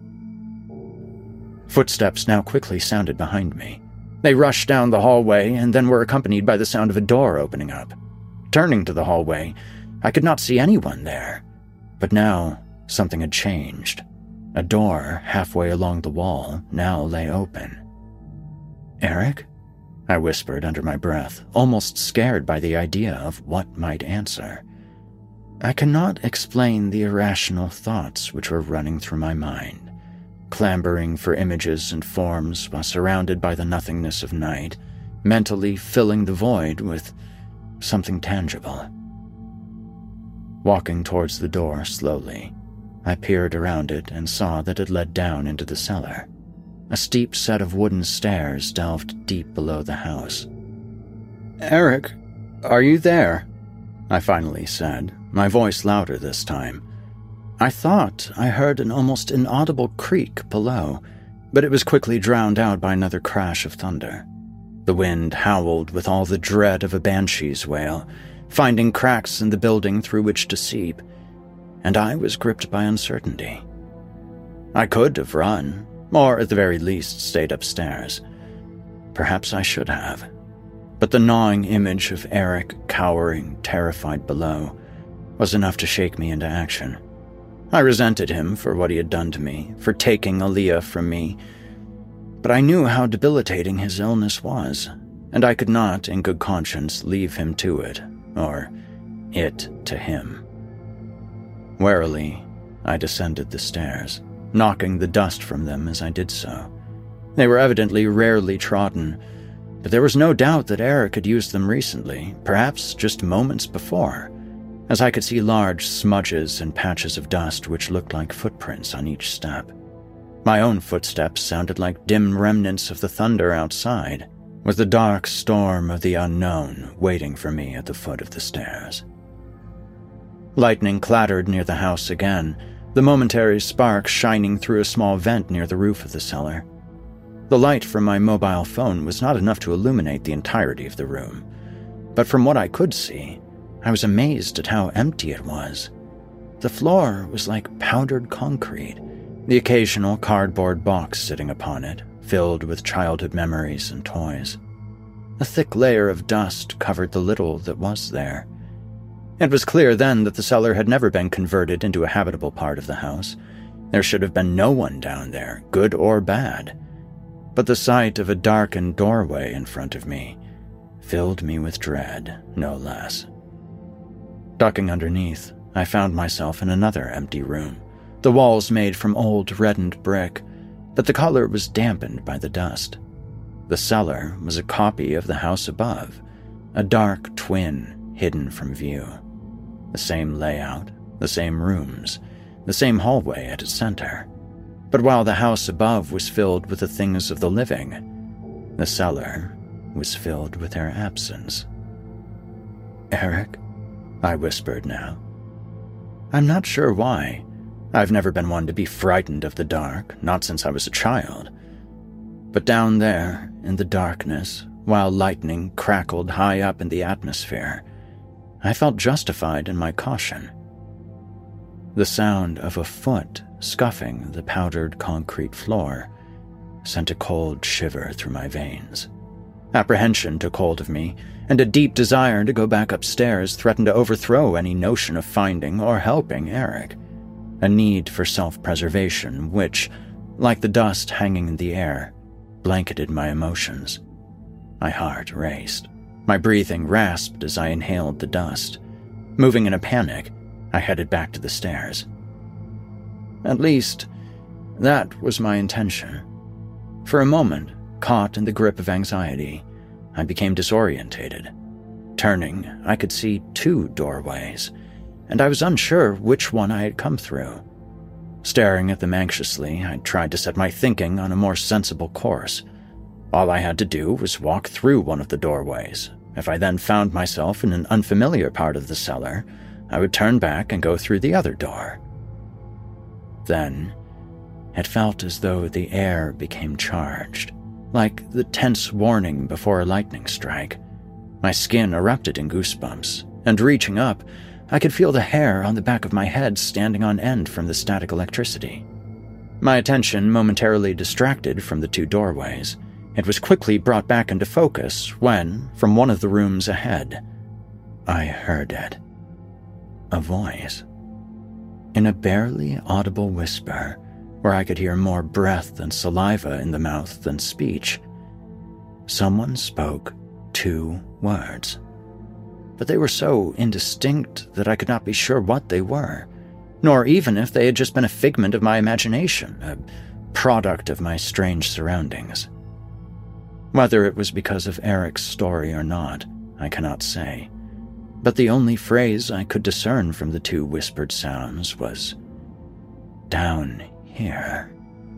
Footsteps now quickly sounded behind me. They rushed down the hallway and then were accompanied by the sound of a door opening up. Turning to the hallway, I could not see anyone there, but now something had changed. A door halfway along the wall now lay open. "Eric?" I whispered under my breath, almost scared by the idea of what might answer. I cannot explain the irrational thoughts which were running through my mind, clambering for images and forms while surrounded by the nothingness of night, mentally filling the void with something tangible. Walking towards the door slowly, I peered around it and saw that it led down into the cellar. A steep set of wooden stairs delved deep below the house. "Eric, are you there?" I finally said, my voice louder this time. I thought I heard an almost inaudible creak below, but it was quickly drowned out by another crash of thunder. The wind howled with all the dread of a banshee's wail, finding cracks in the building through which to seep, and I was gripped by uncertainty. I could have run, or at the very least stayed upstairs. Perhaps I should have. But the gnawing image of Eric cowering, terrified below, was enough to shake me into action. I resented him for what he had done to me, for taking Aaliyah from me, but I knew how debilitating his illness was, and I could not, in good conscience, leave him to it, or it to him. Warily, I descended the stairs, knocking the dust from them as I did so. They were evidently rarely trodden, but there was no doubt that Eric had used them recently, perhaps just moments before, as I could see large smudges and patches of dust which looked like footprints on each step. My own footsteps sounded like dim remnants of the thunder outside, was the dark storm of the unknown waiting for me at the foot of the stairs. Lightning clattered near the house again, the momentary spark shining through a small vent near the roof of the cellar. The light from my mobile phone was not enough to illuminate the entirety of the room, but from what I could see, I was amazed at how empty it was. The floor was like powdered concrete, the occasional cardboard box sitting upon it, filled with childhood memories and toys. A thick layer of dust covered the little that was there. It was clear then that the cellar had never been converted into a habitable part of the house. There should have been no one down there, good or bad. But the sight of a darkened doorway in front of me filled me with dread, no less. Ducking underneath, I found myself in another empty room, the walls made from old reddened brick, but the color was dampened by the dust. The cellar was a copy of the house above, a dark twin hidden from view. The same layout, the same rooms, the same hallway at its center. But while the house above was filled with the things of the living, the cellar was filled with their absence. "Eric?" I whispered now. I'm not sure why. I've never been one to be frightened of the dark, not since I was a child. But down there, in the darkness, while lightning crackled high up in the atmosphere, I felt justified in my caution. The sound of a foot scuffing the powdered concrete floor sent a cold shiver through my veins. Apprehension took hold of me, and a deep desire to go back upstairs threatened to overthrow any notion of finding or helping Eric. A need for self-preservation which, like the dust hanging in the air, blanketed my emotions. My heart raced. My breathing rasped as I inhaled the dust. Moving in a panic, I headed back to the stairs. At least, that was my intention. For a moment, caught in the grip of anxiety, I became disorientated. Turning, I could see 2 doorways, and I was unsure which one I had come through. Staring at them anxiously, I tried to set my thinking on a more sensible course. All I had to do was walk through one of the doorways. If I then found myself in an unfamiliar part of the cellar, I would turn back and go through the other door. Then, it felt as though the air became charged, like the tense warning before a lightning strike. My skin erupted in goosebumps, and reaching up, I could feel the hair on the back of my head standing on end from the static electricity. My attention momentarily distracted from the 2 doorways. It was quickly brought back into focus when, from one of the rooms ahead, I heard it. A voice. In a barely audible whisper, where I could hear more breath and saliva in the mouth than speech, someone spoke 2 words. But they were so indistinct that I could not be sure what they were, nor even if they had just been a figment of my imagination, a product of my strange surroundings. Whether it was because of Eric's story or not, I cannot say, but the only phrase I could discern from the 2 whispered sounds was, "Down here."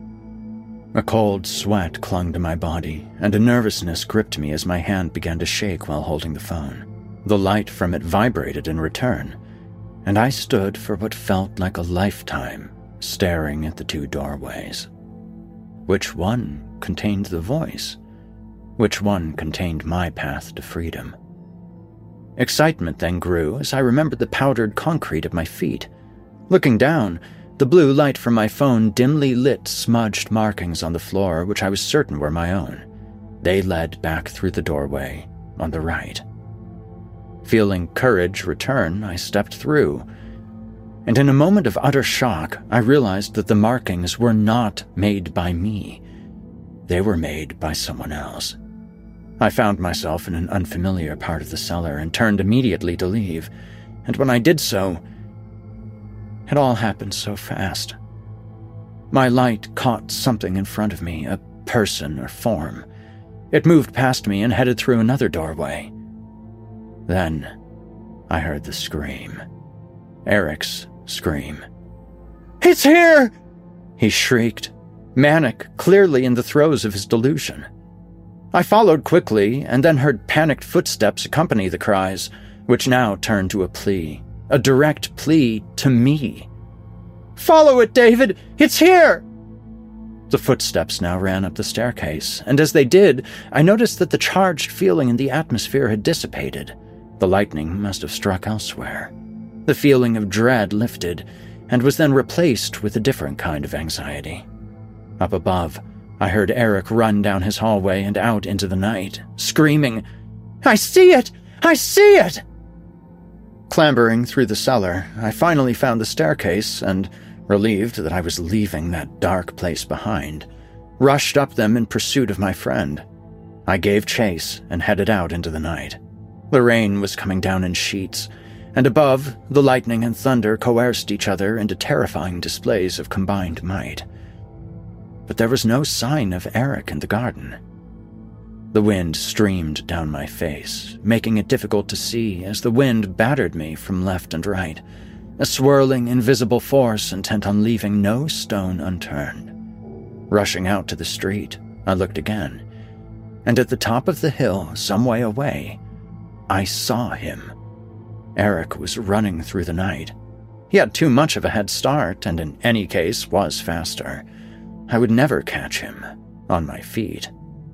A cold sweat clung to my body, and a nervousness gripped me as my hand began to shake while holding the phone. The light from it vibrated in return, and I stood for what felt like a lifetime, staring at the 2 doorways. Which one contained the voice? Which one contained my path to freedom? Excitement then grew as I remembered the powdered concrete at my feet. Looking down, the blue light from my phone dimly lit smudged markings on the floor which I was certain were my own. They led back through the doorway on the right. Feeling courage return, I stepped through, and in a moment of utter shock, I realized that the markings were not made by me. They were made by someone else. I found myself in an unfamiliar part of the cellar and turned immediately to leave, and when I did so, it all happened so fast. My light caught something in front of me, a person or form. It moved past me and headed through another doorway. Then, I heard the scream. Eric's scream. "It's here!" he shrieked, manic, clearly in the throes of his delusion. I followed quickly and then heard panicked footsteps accompany the cries, which now turned to a plea, a direct plea to me. "Follow it, David! It's here!" The footsteps now ran up the staircase, and as they did, I noticed that the charged feeling in the atmosphere had dissipated. The lightning must have struck elsewhere. The feeling of dread lifted, and was then replaced with a different kind of anxiety. Up above, I heard Eric run down his hallway and out into the night, screaming, "I see it! I see it!" Clambering through the cellar, I finally found the staircase and, relieved that I was leaving that dark place behind, rushed up them in pursuit of my friend. I gave chase and headed out into the night. The rain was coming down in sheets, and above, the lightning and thunder coerced each other into terrifying displays of combined might. But there was no sign of Eric in the garden. The wind streamed down my face, making it difficult to see as the wind battered me from left and right, a swirling, invisible force intent on leaving no stone unturned. Rushing out to the street, I looked again, and at the top of the hill, some way away, I saw him. Eric was running through the night. He had too much of a head start, and in any case was faster. I would never catch him on my feet.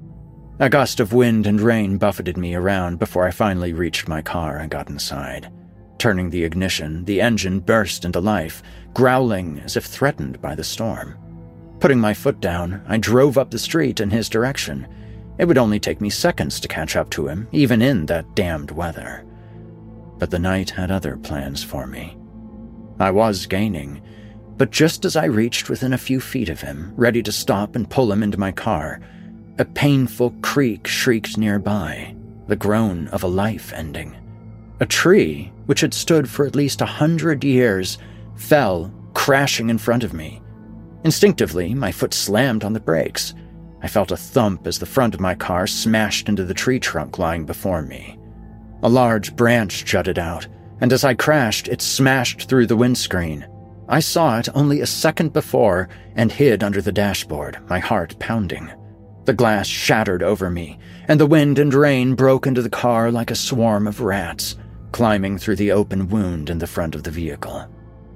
A gust of wind and rain buffeted me around before I finally reached my car and got inside. Turning the ignition, the engine burst into life, growling as if threatened by the storm. Putting my foot down, I drove up the street in his direction. It would only take me seconds to catch up to him, even in that damned weather. But the night had other plans for me. I was gaining, but just as I reached within a few feet of him, ready to stop and pull him into my car, a painful creak shrieked nearby, the groan of a life ending. A tree, which had stood for at least 100 years, fell, crashing in front of me. Instinctively, my foot slammed on the brakes. I felt a thump as the front of my car smashed into the tree trunk lying before me. A large branch jutted out, and as I crashed, it smashed through the windscreen. I saw it only a second before and hid under the dashboard, my heart pounding. The glass shattered over me, and the wind and rain broke into the car like a swarm of rats, climbing through the open wound in the front of the vehicle.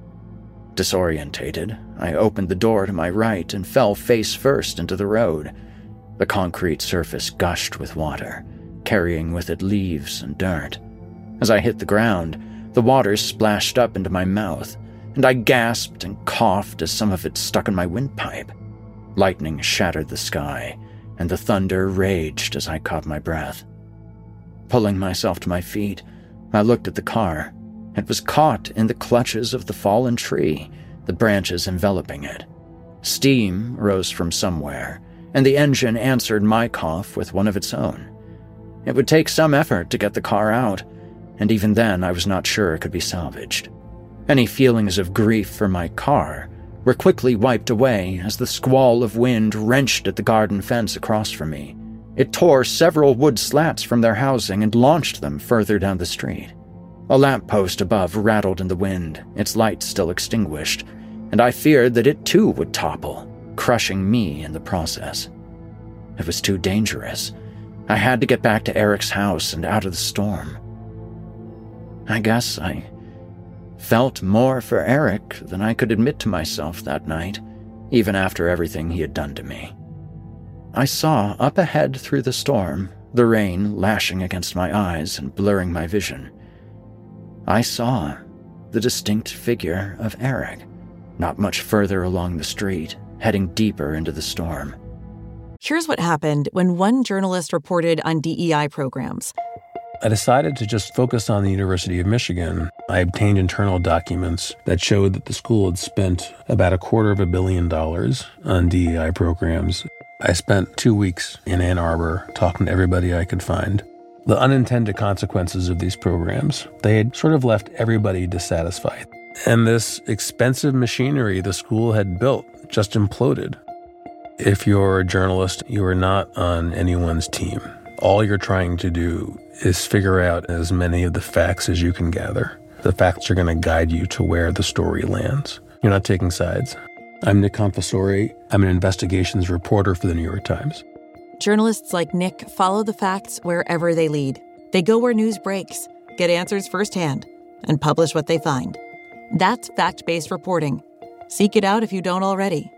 Disorientated, I opened the door to my right and fell face first into the road. The concrete surface gushed with water, carrying with it leaves and dirt. As I hit the ground, the water splashed up into my mouth, and I gasped and coughed as some of it stuck in my windpipe. Lightning shattered the sky, and the thunder raged as I caught my breath. Pulling myself to my feet, I looked at the car. It was caught in the clutches of the fallen tree, the branches enveloping it. Steam rose from somewhere, and the engine answered my cough with one of its own. It would take some effort to get the car out, and even then I was not sure it could be salvaged. Any feelings of grief for my car were quickly wiped away as the squall of wind wrenched at the garden fence across from me. It tore several wood slats from their housing and launched them further down the street. A lamppost above rattled in the wind, its light still extinguished, and I feared that it too would topple, crushing me in the process. It was too dangerous. I had to get back to Eric's house and out of the storm. I guess I felt more for Eric than I could admit to myself that night, even after everything he had done to me. I saw up ahead through the storm, the rain lashing against my eyes and blurring my vision. I saw the distinct figure of Eric, not much further along the street, heading deeper into the storm. Here's what happened when one journalist reported on DEI programs. I decided to just focus on the University of Michigan. I obtained internal documents that showed that the school had spent about $250 million on DEI programs. I spent 2 weeks in Ann Arbor talking to everybody I could find. The unintended consequences of these programs, they had sort of left everybody dissatisfied. And this expensive machinery the school had built just imploded. If you're a journalist, you are not on anyone's team. All you're trying to do is figure out as many of the facts as you can gather. The facts are going to guide you to where the story lands. You're not taking sides. I'm Nick Confessori. I'm an investigations reporter for the New York Times. Journalists like Nick follow the facts wherever they lead. They go where news breaks, get answers firsthand, and publish what they find. That's fact-based reporting. Seek it out if you don't already.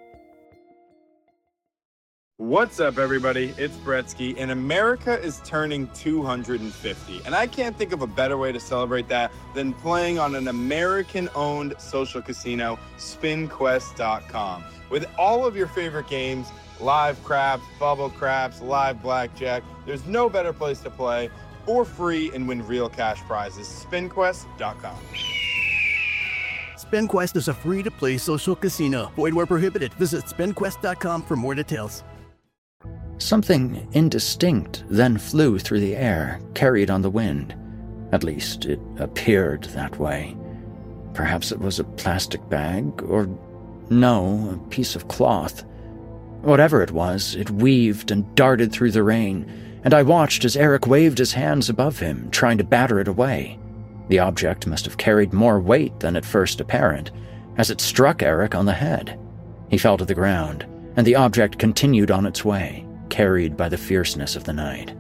What's up, everybody? It's Bretsky, and America is turning 250. And I can't think of a better way to celebrate that than playing on an American-owned social casino, SpinQuest.com. With all of your favorite games, live craps, bubble craps, live blackjack, there's no better place to play for free and win real cash prizes. SpinQuest.com. SpinQuest is a free-to-play social casino. Void where prohibited. Visit SpinQuest.com for more details. Something indistinct then flew through the air, carried on the wind. At least, it appeared that way. Perhaps it was a plastic bag, or no, a piece of cloth. Whatever it was, it weaved and darted through the rain, and I watched as Eric waved his hands above him, trying to batter it away. The object must have carried more weight than at first apparent, as it struck Eric on the head. He fell to the ground, and the object continued on its way, carried by the fierceness of the night.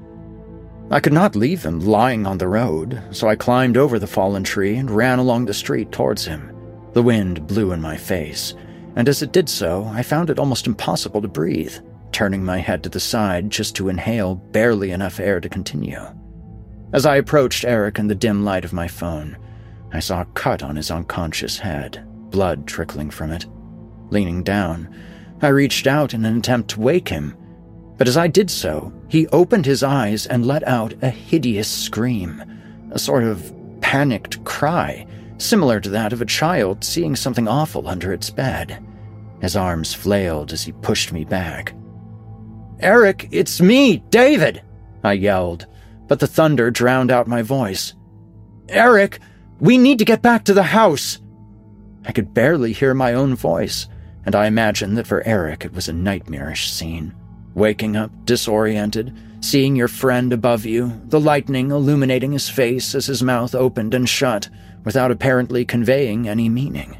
I could not leave him lying on the road, so I climbed over the fallen tree and ran along the street towards him. The wind blew in my face, and as it did so, I found it almost impossible to breathe, turning my head to the side just to inhale barely enough air to continue. As I approached Eric in the dim light of my phone, I saw a cut on his unconscious head, blood trickling from it. Leaning down, I reached out in an attempt to wake him, but as I did so, he opened his eyes and let out a hideous scream, a sort of panicked cry, similar to that of a child seeing something awful under its bed. His arms flailed as he pushed me back. "Eric, it's me, David!" I yelled, but the thunder drowned out my voice. "Eric, we need to get back to the house!" I could barely hear my own voice, and I imagined that for Eric it was a nightmarish scene. Waking up disoriented, seeing your friend above you, the lightning illuminating his face as his mouth opened and shut, without apparently conveying any meaning.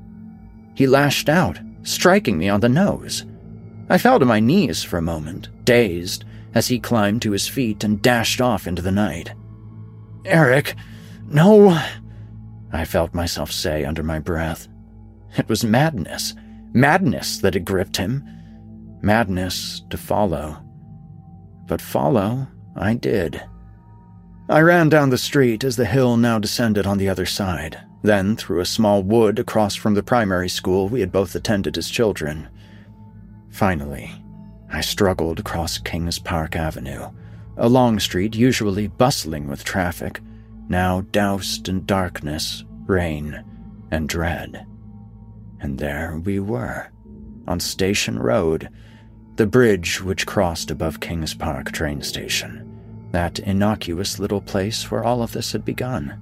He lashed out, striking me on the nose. I fell to my knees for a moment, dazed, as he climbed to his feet and dashed off into the night. "Eric, no," I felt myself say under my breath. It was madness that had gripped him. Madness to follow. But follow I did. I ran down the street as the hill now descended on the other side, then through a small wood across from the primary school we had both attended as children. Finally, I struggled across Kings Park Avenue, a long street usually bustling with traffic, now doused in darkness, rain, and dread. And there we were, on Station Road, the bridge which crossed above Kings Park train station, that innocuous little place where all of this had begun.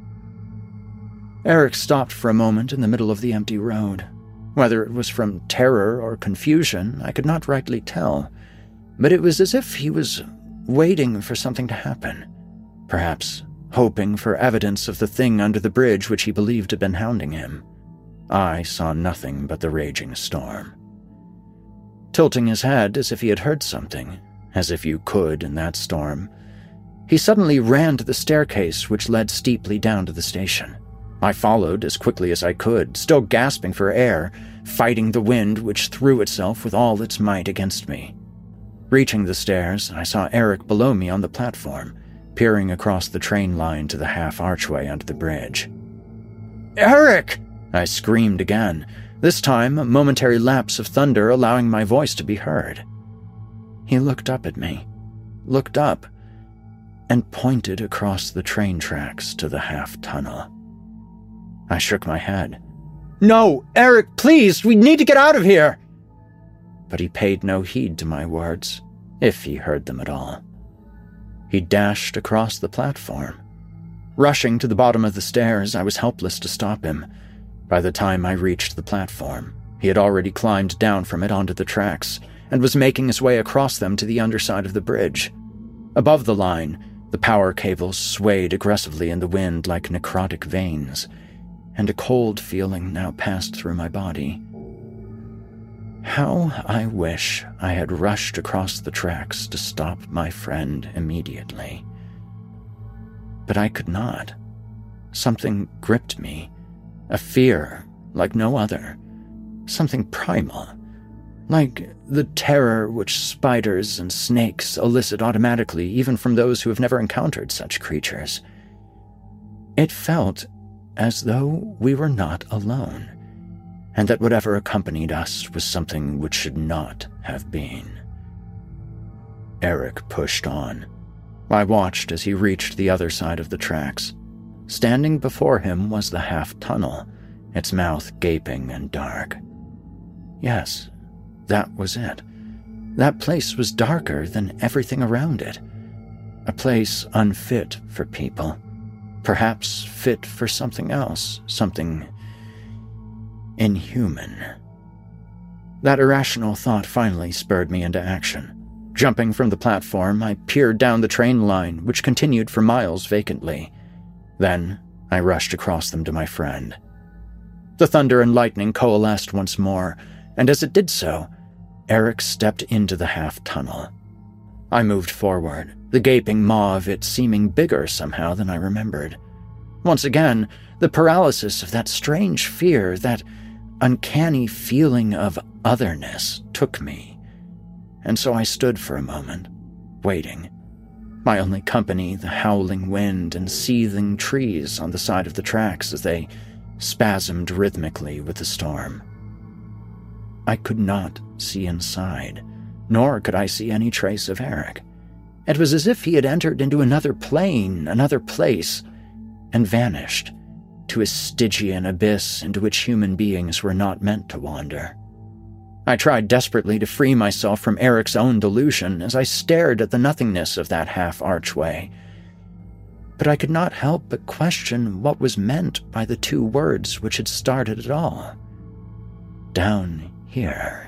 Eric stopped for a moment in the middle of the empty road. Whether it was from terror or confusion, I could not rightly tell, but it was as if he was waiting for something to happen, perhaps hoping for evidence of the thing under the bridge which he believed had been hounding him. I saw nothing but the raging storm. Tilting his head as if he had heard something, as if you could in that storm, he suddenly ran to the staircase which led steeply down to the station. I followed as quickly as I could, still gasping for air, fighting the wind which threw itself with all its might against me. Reaching the stairs, I saw Eric below me on the platform, peering across the train line to the half-archway under the bridge. "Eric!" I screamed again, this time a momentary lapse of thunder allowing my voice to be heard. He looked up at me, looked up, and pointed across the train tracks to the half-tunnel. I shook my head. "No, Eric, please, we need to get out of here!" But he paid no heed to my words, if he heard them at all. He dashed across the platform. Rushing to the bottom of the stairs, I was helpless to stop him. By the time I reached the platform, he had already climbed down from it onto the tracks and was making his way across them to the underside of the bridge. Above the line, the power cables swayed aggressively in the wind like necrotic veins, and a cold feeling now passed through my body. How I wish I had rushed across the tracks to stop my friend immediately. But I could not. Something gripped me, a fear like no other, something primal, like the terror which spiders and snakes elicit automatically even from those who have never encountered such creatures. It felt as though we were not alone, and that whatever accompanied us was something which should not have been. Eric pushed on. I watched as he reached the other side of the tracks. Standing before him was the half-tunnel, its mouth gaping and dark. Yes, that was it. That place was darker than everything around it. A place unfit for people. Perhaps fit for something else, something inhuman. That irrational thought finally spurred me into action. Jumping from the platform, I peered down the train line, which continued for miles vacantly. Then I rushed across them to my friend. The thunder and lightning coalesced once more, and as it did so, Eric stepped into the half-tunnel. I moved forward, the gaping maw of it seeming bigger somehow than I remembered. Once again, the paralysis of that strange fear, that uncanny feeling of otherness took me. And so I stood for a moment, waiting. My only company, the howling wind and seething trees on the side of the tracks as they spasmed rhythmically with the storm. I could not see inside, nor could I see any trace of Eric. It was as if he had entered into another plane, another place, and vanished to a Stygian abyss into which human beings were not meant to wander. I tried desperately to free myself from Eric's own delusion as I stared at the nothingness of that half-archway. But I could not help but question what was meant by the two words which had started it all. Down here.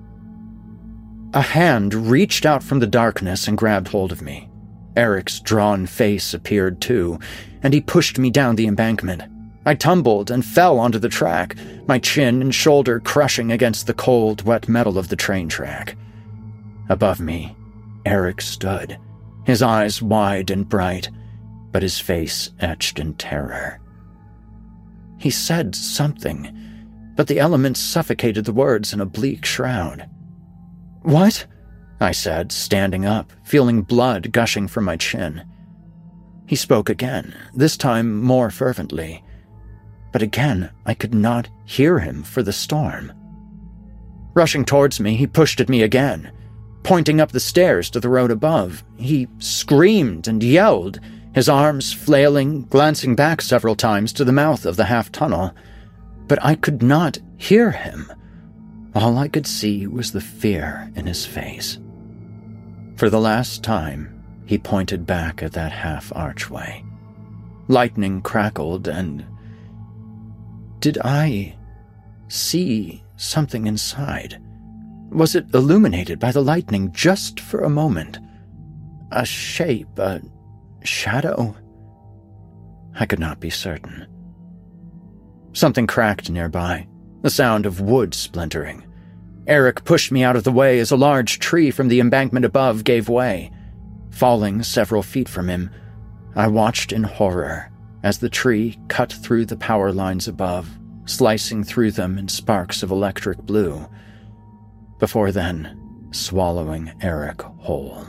A hand reached out from the darkness and grabbed hold of me. Eric's drawn face appeared too, and he pushed me down the embankment. I tumbled and fell onto the track, my chin and shoulder crushing against the cold, wet metal of the train track. Above me, Eric stood, his eyes wide and bright, but his face etched in terror. He said something, but the elements suffocated the words in a bleak shroud. "What?" I said, standing up, feeling blood gushing from my chin. He spoke again, this time more fervently. But again, I could not hear him for the storm. Rushing towards me, he pushed at me again. Pointing up the stairs to the road above, he screamed and yelled, his arms flailing, glancing back several times to the mouth of the half-tunnel. But I could not hear him. All I could see was the fear in his face. For the last time, he pointed back at that half-archway. Lightning crackled and... Did I see something inside? Was it illuminated by the lightning just for a moment? A shape, a shadow? I could not be certain. Something cracked nearby, the sound of wood splintering. Eric pushed me out of the way as a large tree from the embankment above gave way. Falling several feet from him, I watched in horror as the tree cut through the power lines above, slicing through them in sparks of electric blue, before then swallowing Eric whole.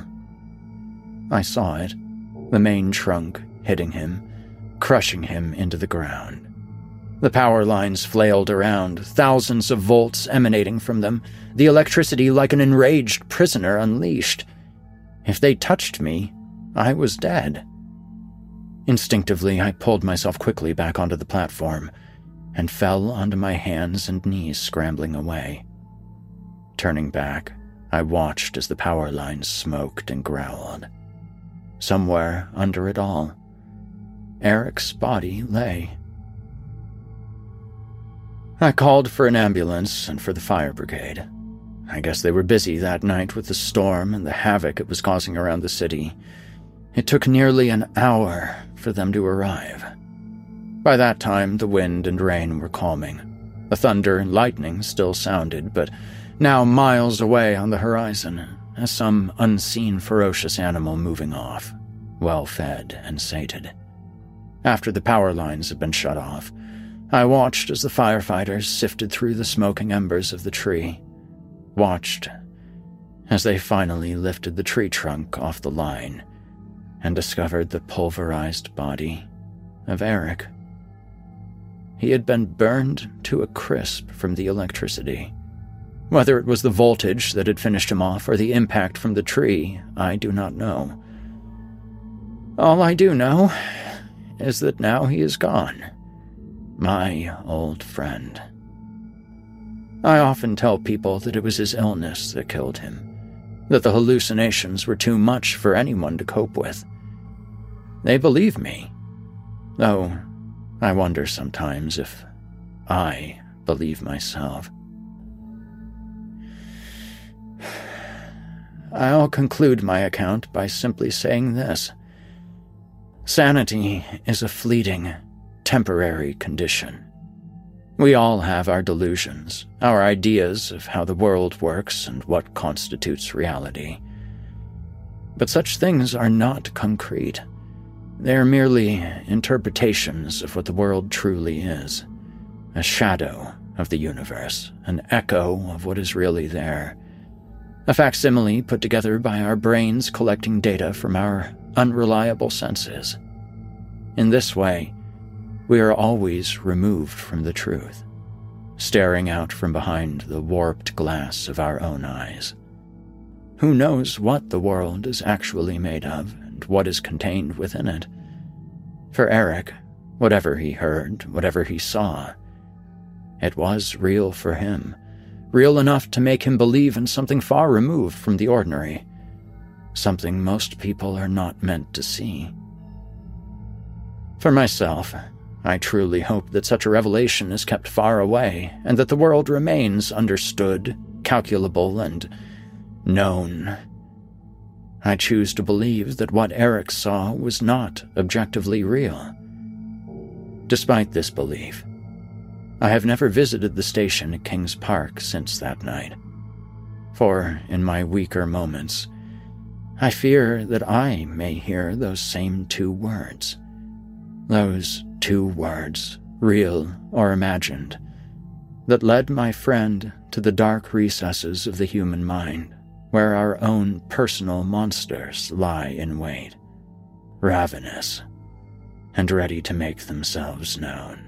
I saw it, the main trunk hitting him, crushing him into the ground. The power lines flailed around, thousands of volts emanating from them, the electricity like an enraged prisoner unleashed. If they touched me, I was dead. Instinctively, I pulled myself quickly back onto the platform and fell onto my hands and knees, scrambling away. Turning back, I watched as the power lines smoked and growled. Somewhere under it all, Eric's body lay. I called for an ambulance and for the fire brigade. I guess they were busy that night with the storm and the havoc it was causing around the city. It took nearly an hour for them to arrive. By that time, the wind and rain were calming. The thunder and lightning still sounded, but now miles away on the horizon, as some unseen ferocious animal moving off, well-fed and sated. After the power lines had been shut off, I watched as the firefighters sifted through the smoking embers of the tree, watched as they finally lifted the tree trunk off the line and discovered the pulverized body of Eric. He had been burned to a crisp from the electricity. Whether it was the voltage that had finished him off or the impact from the tree, I do not know. All I do know is that now he is gone, my old friend. I often tell people that it was his illness that killed him, that the hallucinations were too much for anyone to cope with. They believe me, though I wonder sometimes if I believe myself. I'll conclude my account by simply saying this. Sanity is a fleeting, temporary condition. We all have our delusions, our ideas of how the world works and what constitutes reality. But such things are not concrete. They are merely interpretations of what the world truly is, a shadow of the universe, an echo of what is really there, a facsimile put together by our brains collecting data from our unreliable senses. In this way, we are always removed from the truth, staring out from behind the warped glass of our own eyes. Who knows what the world is actually made of and what is contained within it? For Eric, whatever he heard, whatever he saw, it was real for him, real enough to make him believe in something far removed from the ordinary, something most people are not meant to see. For myself, I truly hope that such a revelation is kept far away, and that the world remains understood, calculable, and known. I choose to believe that what Eric saw was not objectively real. Despite this belief, I have never visited the station at Kings Park since that night. For, in my weaker moments, I fear that I may hear those same two words. Those two words, real or imagined, that led my friend to the dark recesses of the human mind, where our own personal monsters lie in wait, ravenous and ready to make themselves known.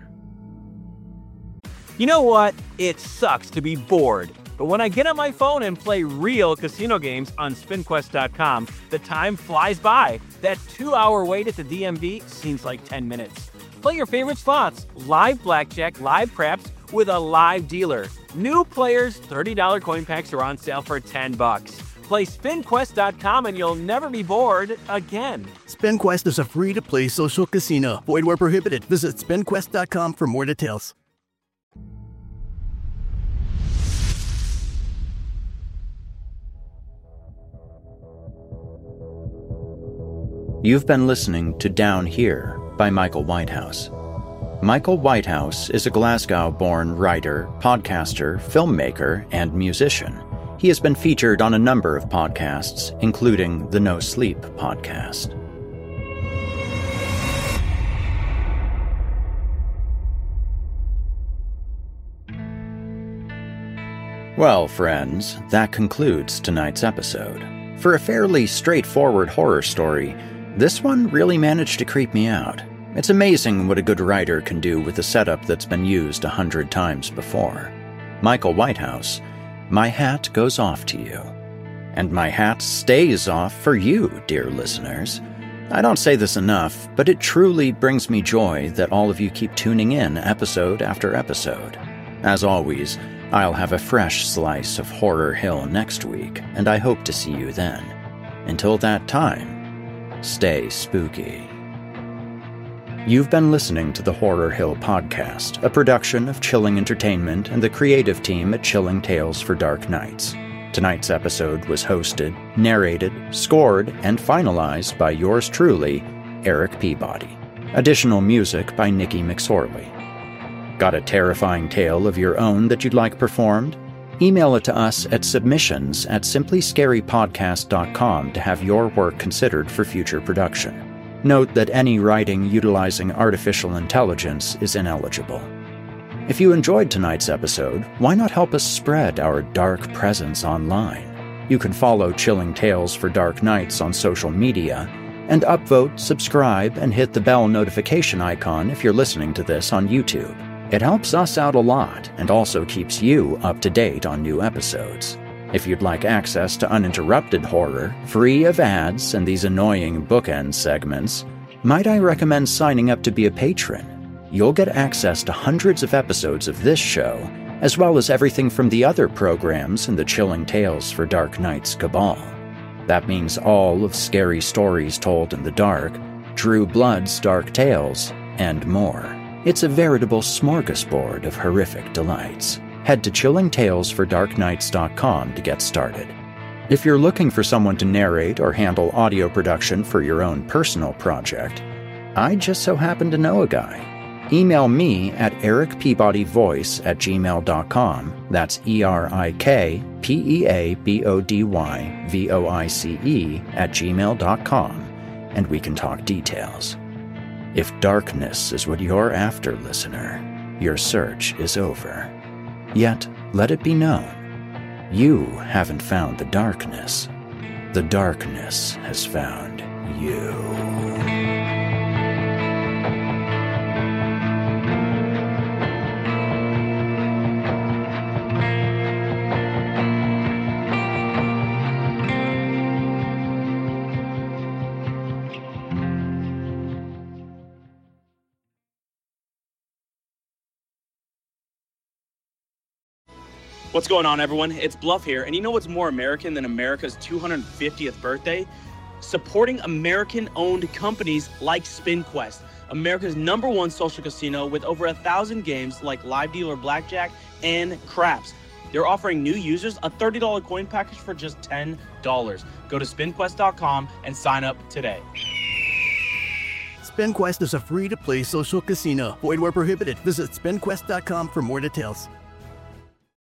You know what? It sucks to be bored. But when I get on my phone and play real casino games on SpinQuest.com, the time flies by. That 2-hour wait at the DMV seems like 10 minutes. Play your favorite slots, live blackjack, live craps, with a live dealer. New players, $30 coin packs are on sale for $10. Play SpinQuest.com and you'll never be bored again. SpinQuest is a free-to-play social casino. Void where prohibited. Visit SpinQuest.com for more details. You've been listening to Down Here by Michael Whitehouse. Michael Whitehouse is a Glasgow-born writer, podcaster, filmmaker, and musician. He has been featured on a number of podcasts, including the No Sleep podcast. Well, friends, that concludes tonight's episode. For a fairly straightforward horror story, this one really managed to creep me out. It's amazing what a good writer can do with a setup that's been used 100 times before. Michael Whitehouse, my hat goes off to you. And my hat stays off for you, dear listeners. I don't say this enough, but it truly brings me joy that all of you keep tuning in episode after episode. As always, I'll have a fresh slice of Horror Hill next week, and I hope to see you then. Until that time, stay spooky. You've been listening to the Horror Hill podcast, a production of Chilling Entertainment and the creative team at Chilling Tales for Dark Nights. Tonight's episode was hosted, narrated, scored, and finalized by yours truly, Eric Peabody. Additional music by Nikki McSorley. Got a terrifying tale of your own that you'd like performed? Email it to us at submissions@simplyscarypodcast.com to have your work considered for future production. Note that any writing utilizing artificial intelligence is ineligible. If you enjoyed tonight's episode, why not help us spread our dark presence online? You can follow Chilling Tales for Dark Nights on social media, and upvote, subscribe, and hit the bell notification icon if you're listening to this on YouTube. It helps us out a lot and also keeps you up to date on new episodes. If you'd like access to uninterrupted horror, free of ads and these annoying bookend segments, might I recommend signing up to be a patron? You'll get access to hundreds of episodes of this show, as well as everything from the other programs in the Chilling Tales for Dark Nights cabal. That means all of Scary Stories Told in the Dark, Drew Blood's Dark Tales, and more. It's a veritable smorgasbord of horrific delights. Head to chillingtalesfordarknights.com to get started. If you're looking for someone to narrate or handle audio production for your own personal project, I just so happen to know a guy. Email me at ericpeabodyvoice@gmail.com. That's ErikPeabodyvoice@gmail.com, and we can talk details. If darkness is what you're after, listener, your search is over. Yet, let it be known, you haven't found the darkness. The darkness has found you. What's going on, everyone? It's Bluff here, and you know what's more American than America's 250th birthday? Supporting American-owned companies like SpinQuest, America's #1 social casino with over 1,000 games like live dealer blackjack and craps. They're offering new users a $30 coin package for just $10. Go to spinquest.com and sign up today. SpinQuest is a free-to-play social casino. Void where prohibited. Visit spinquest.com for more details.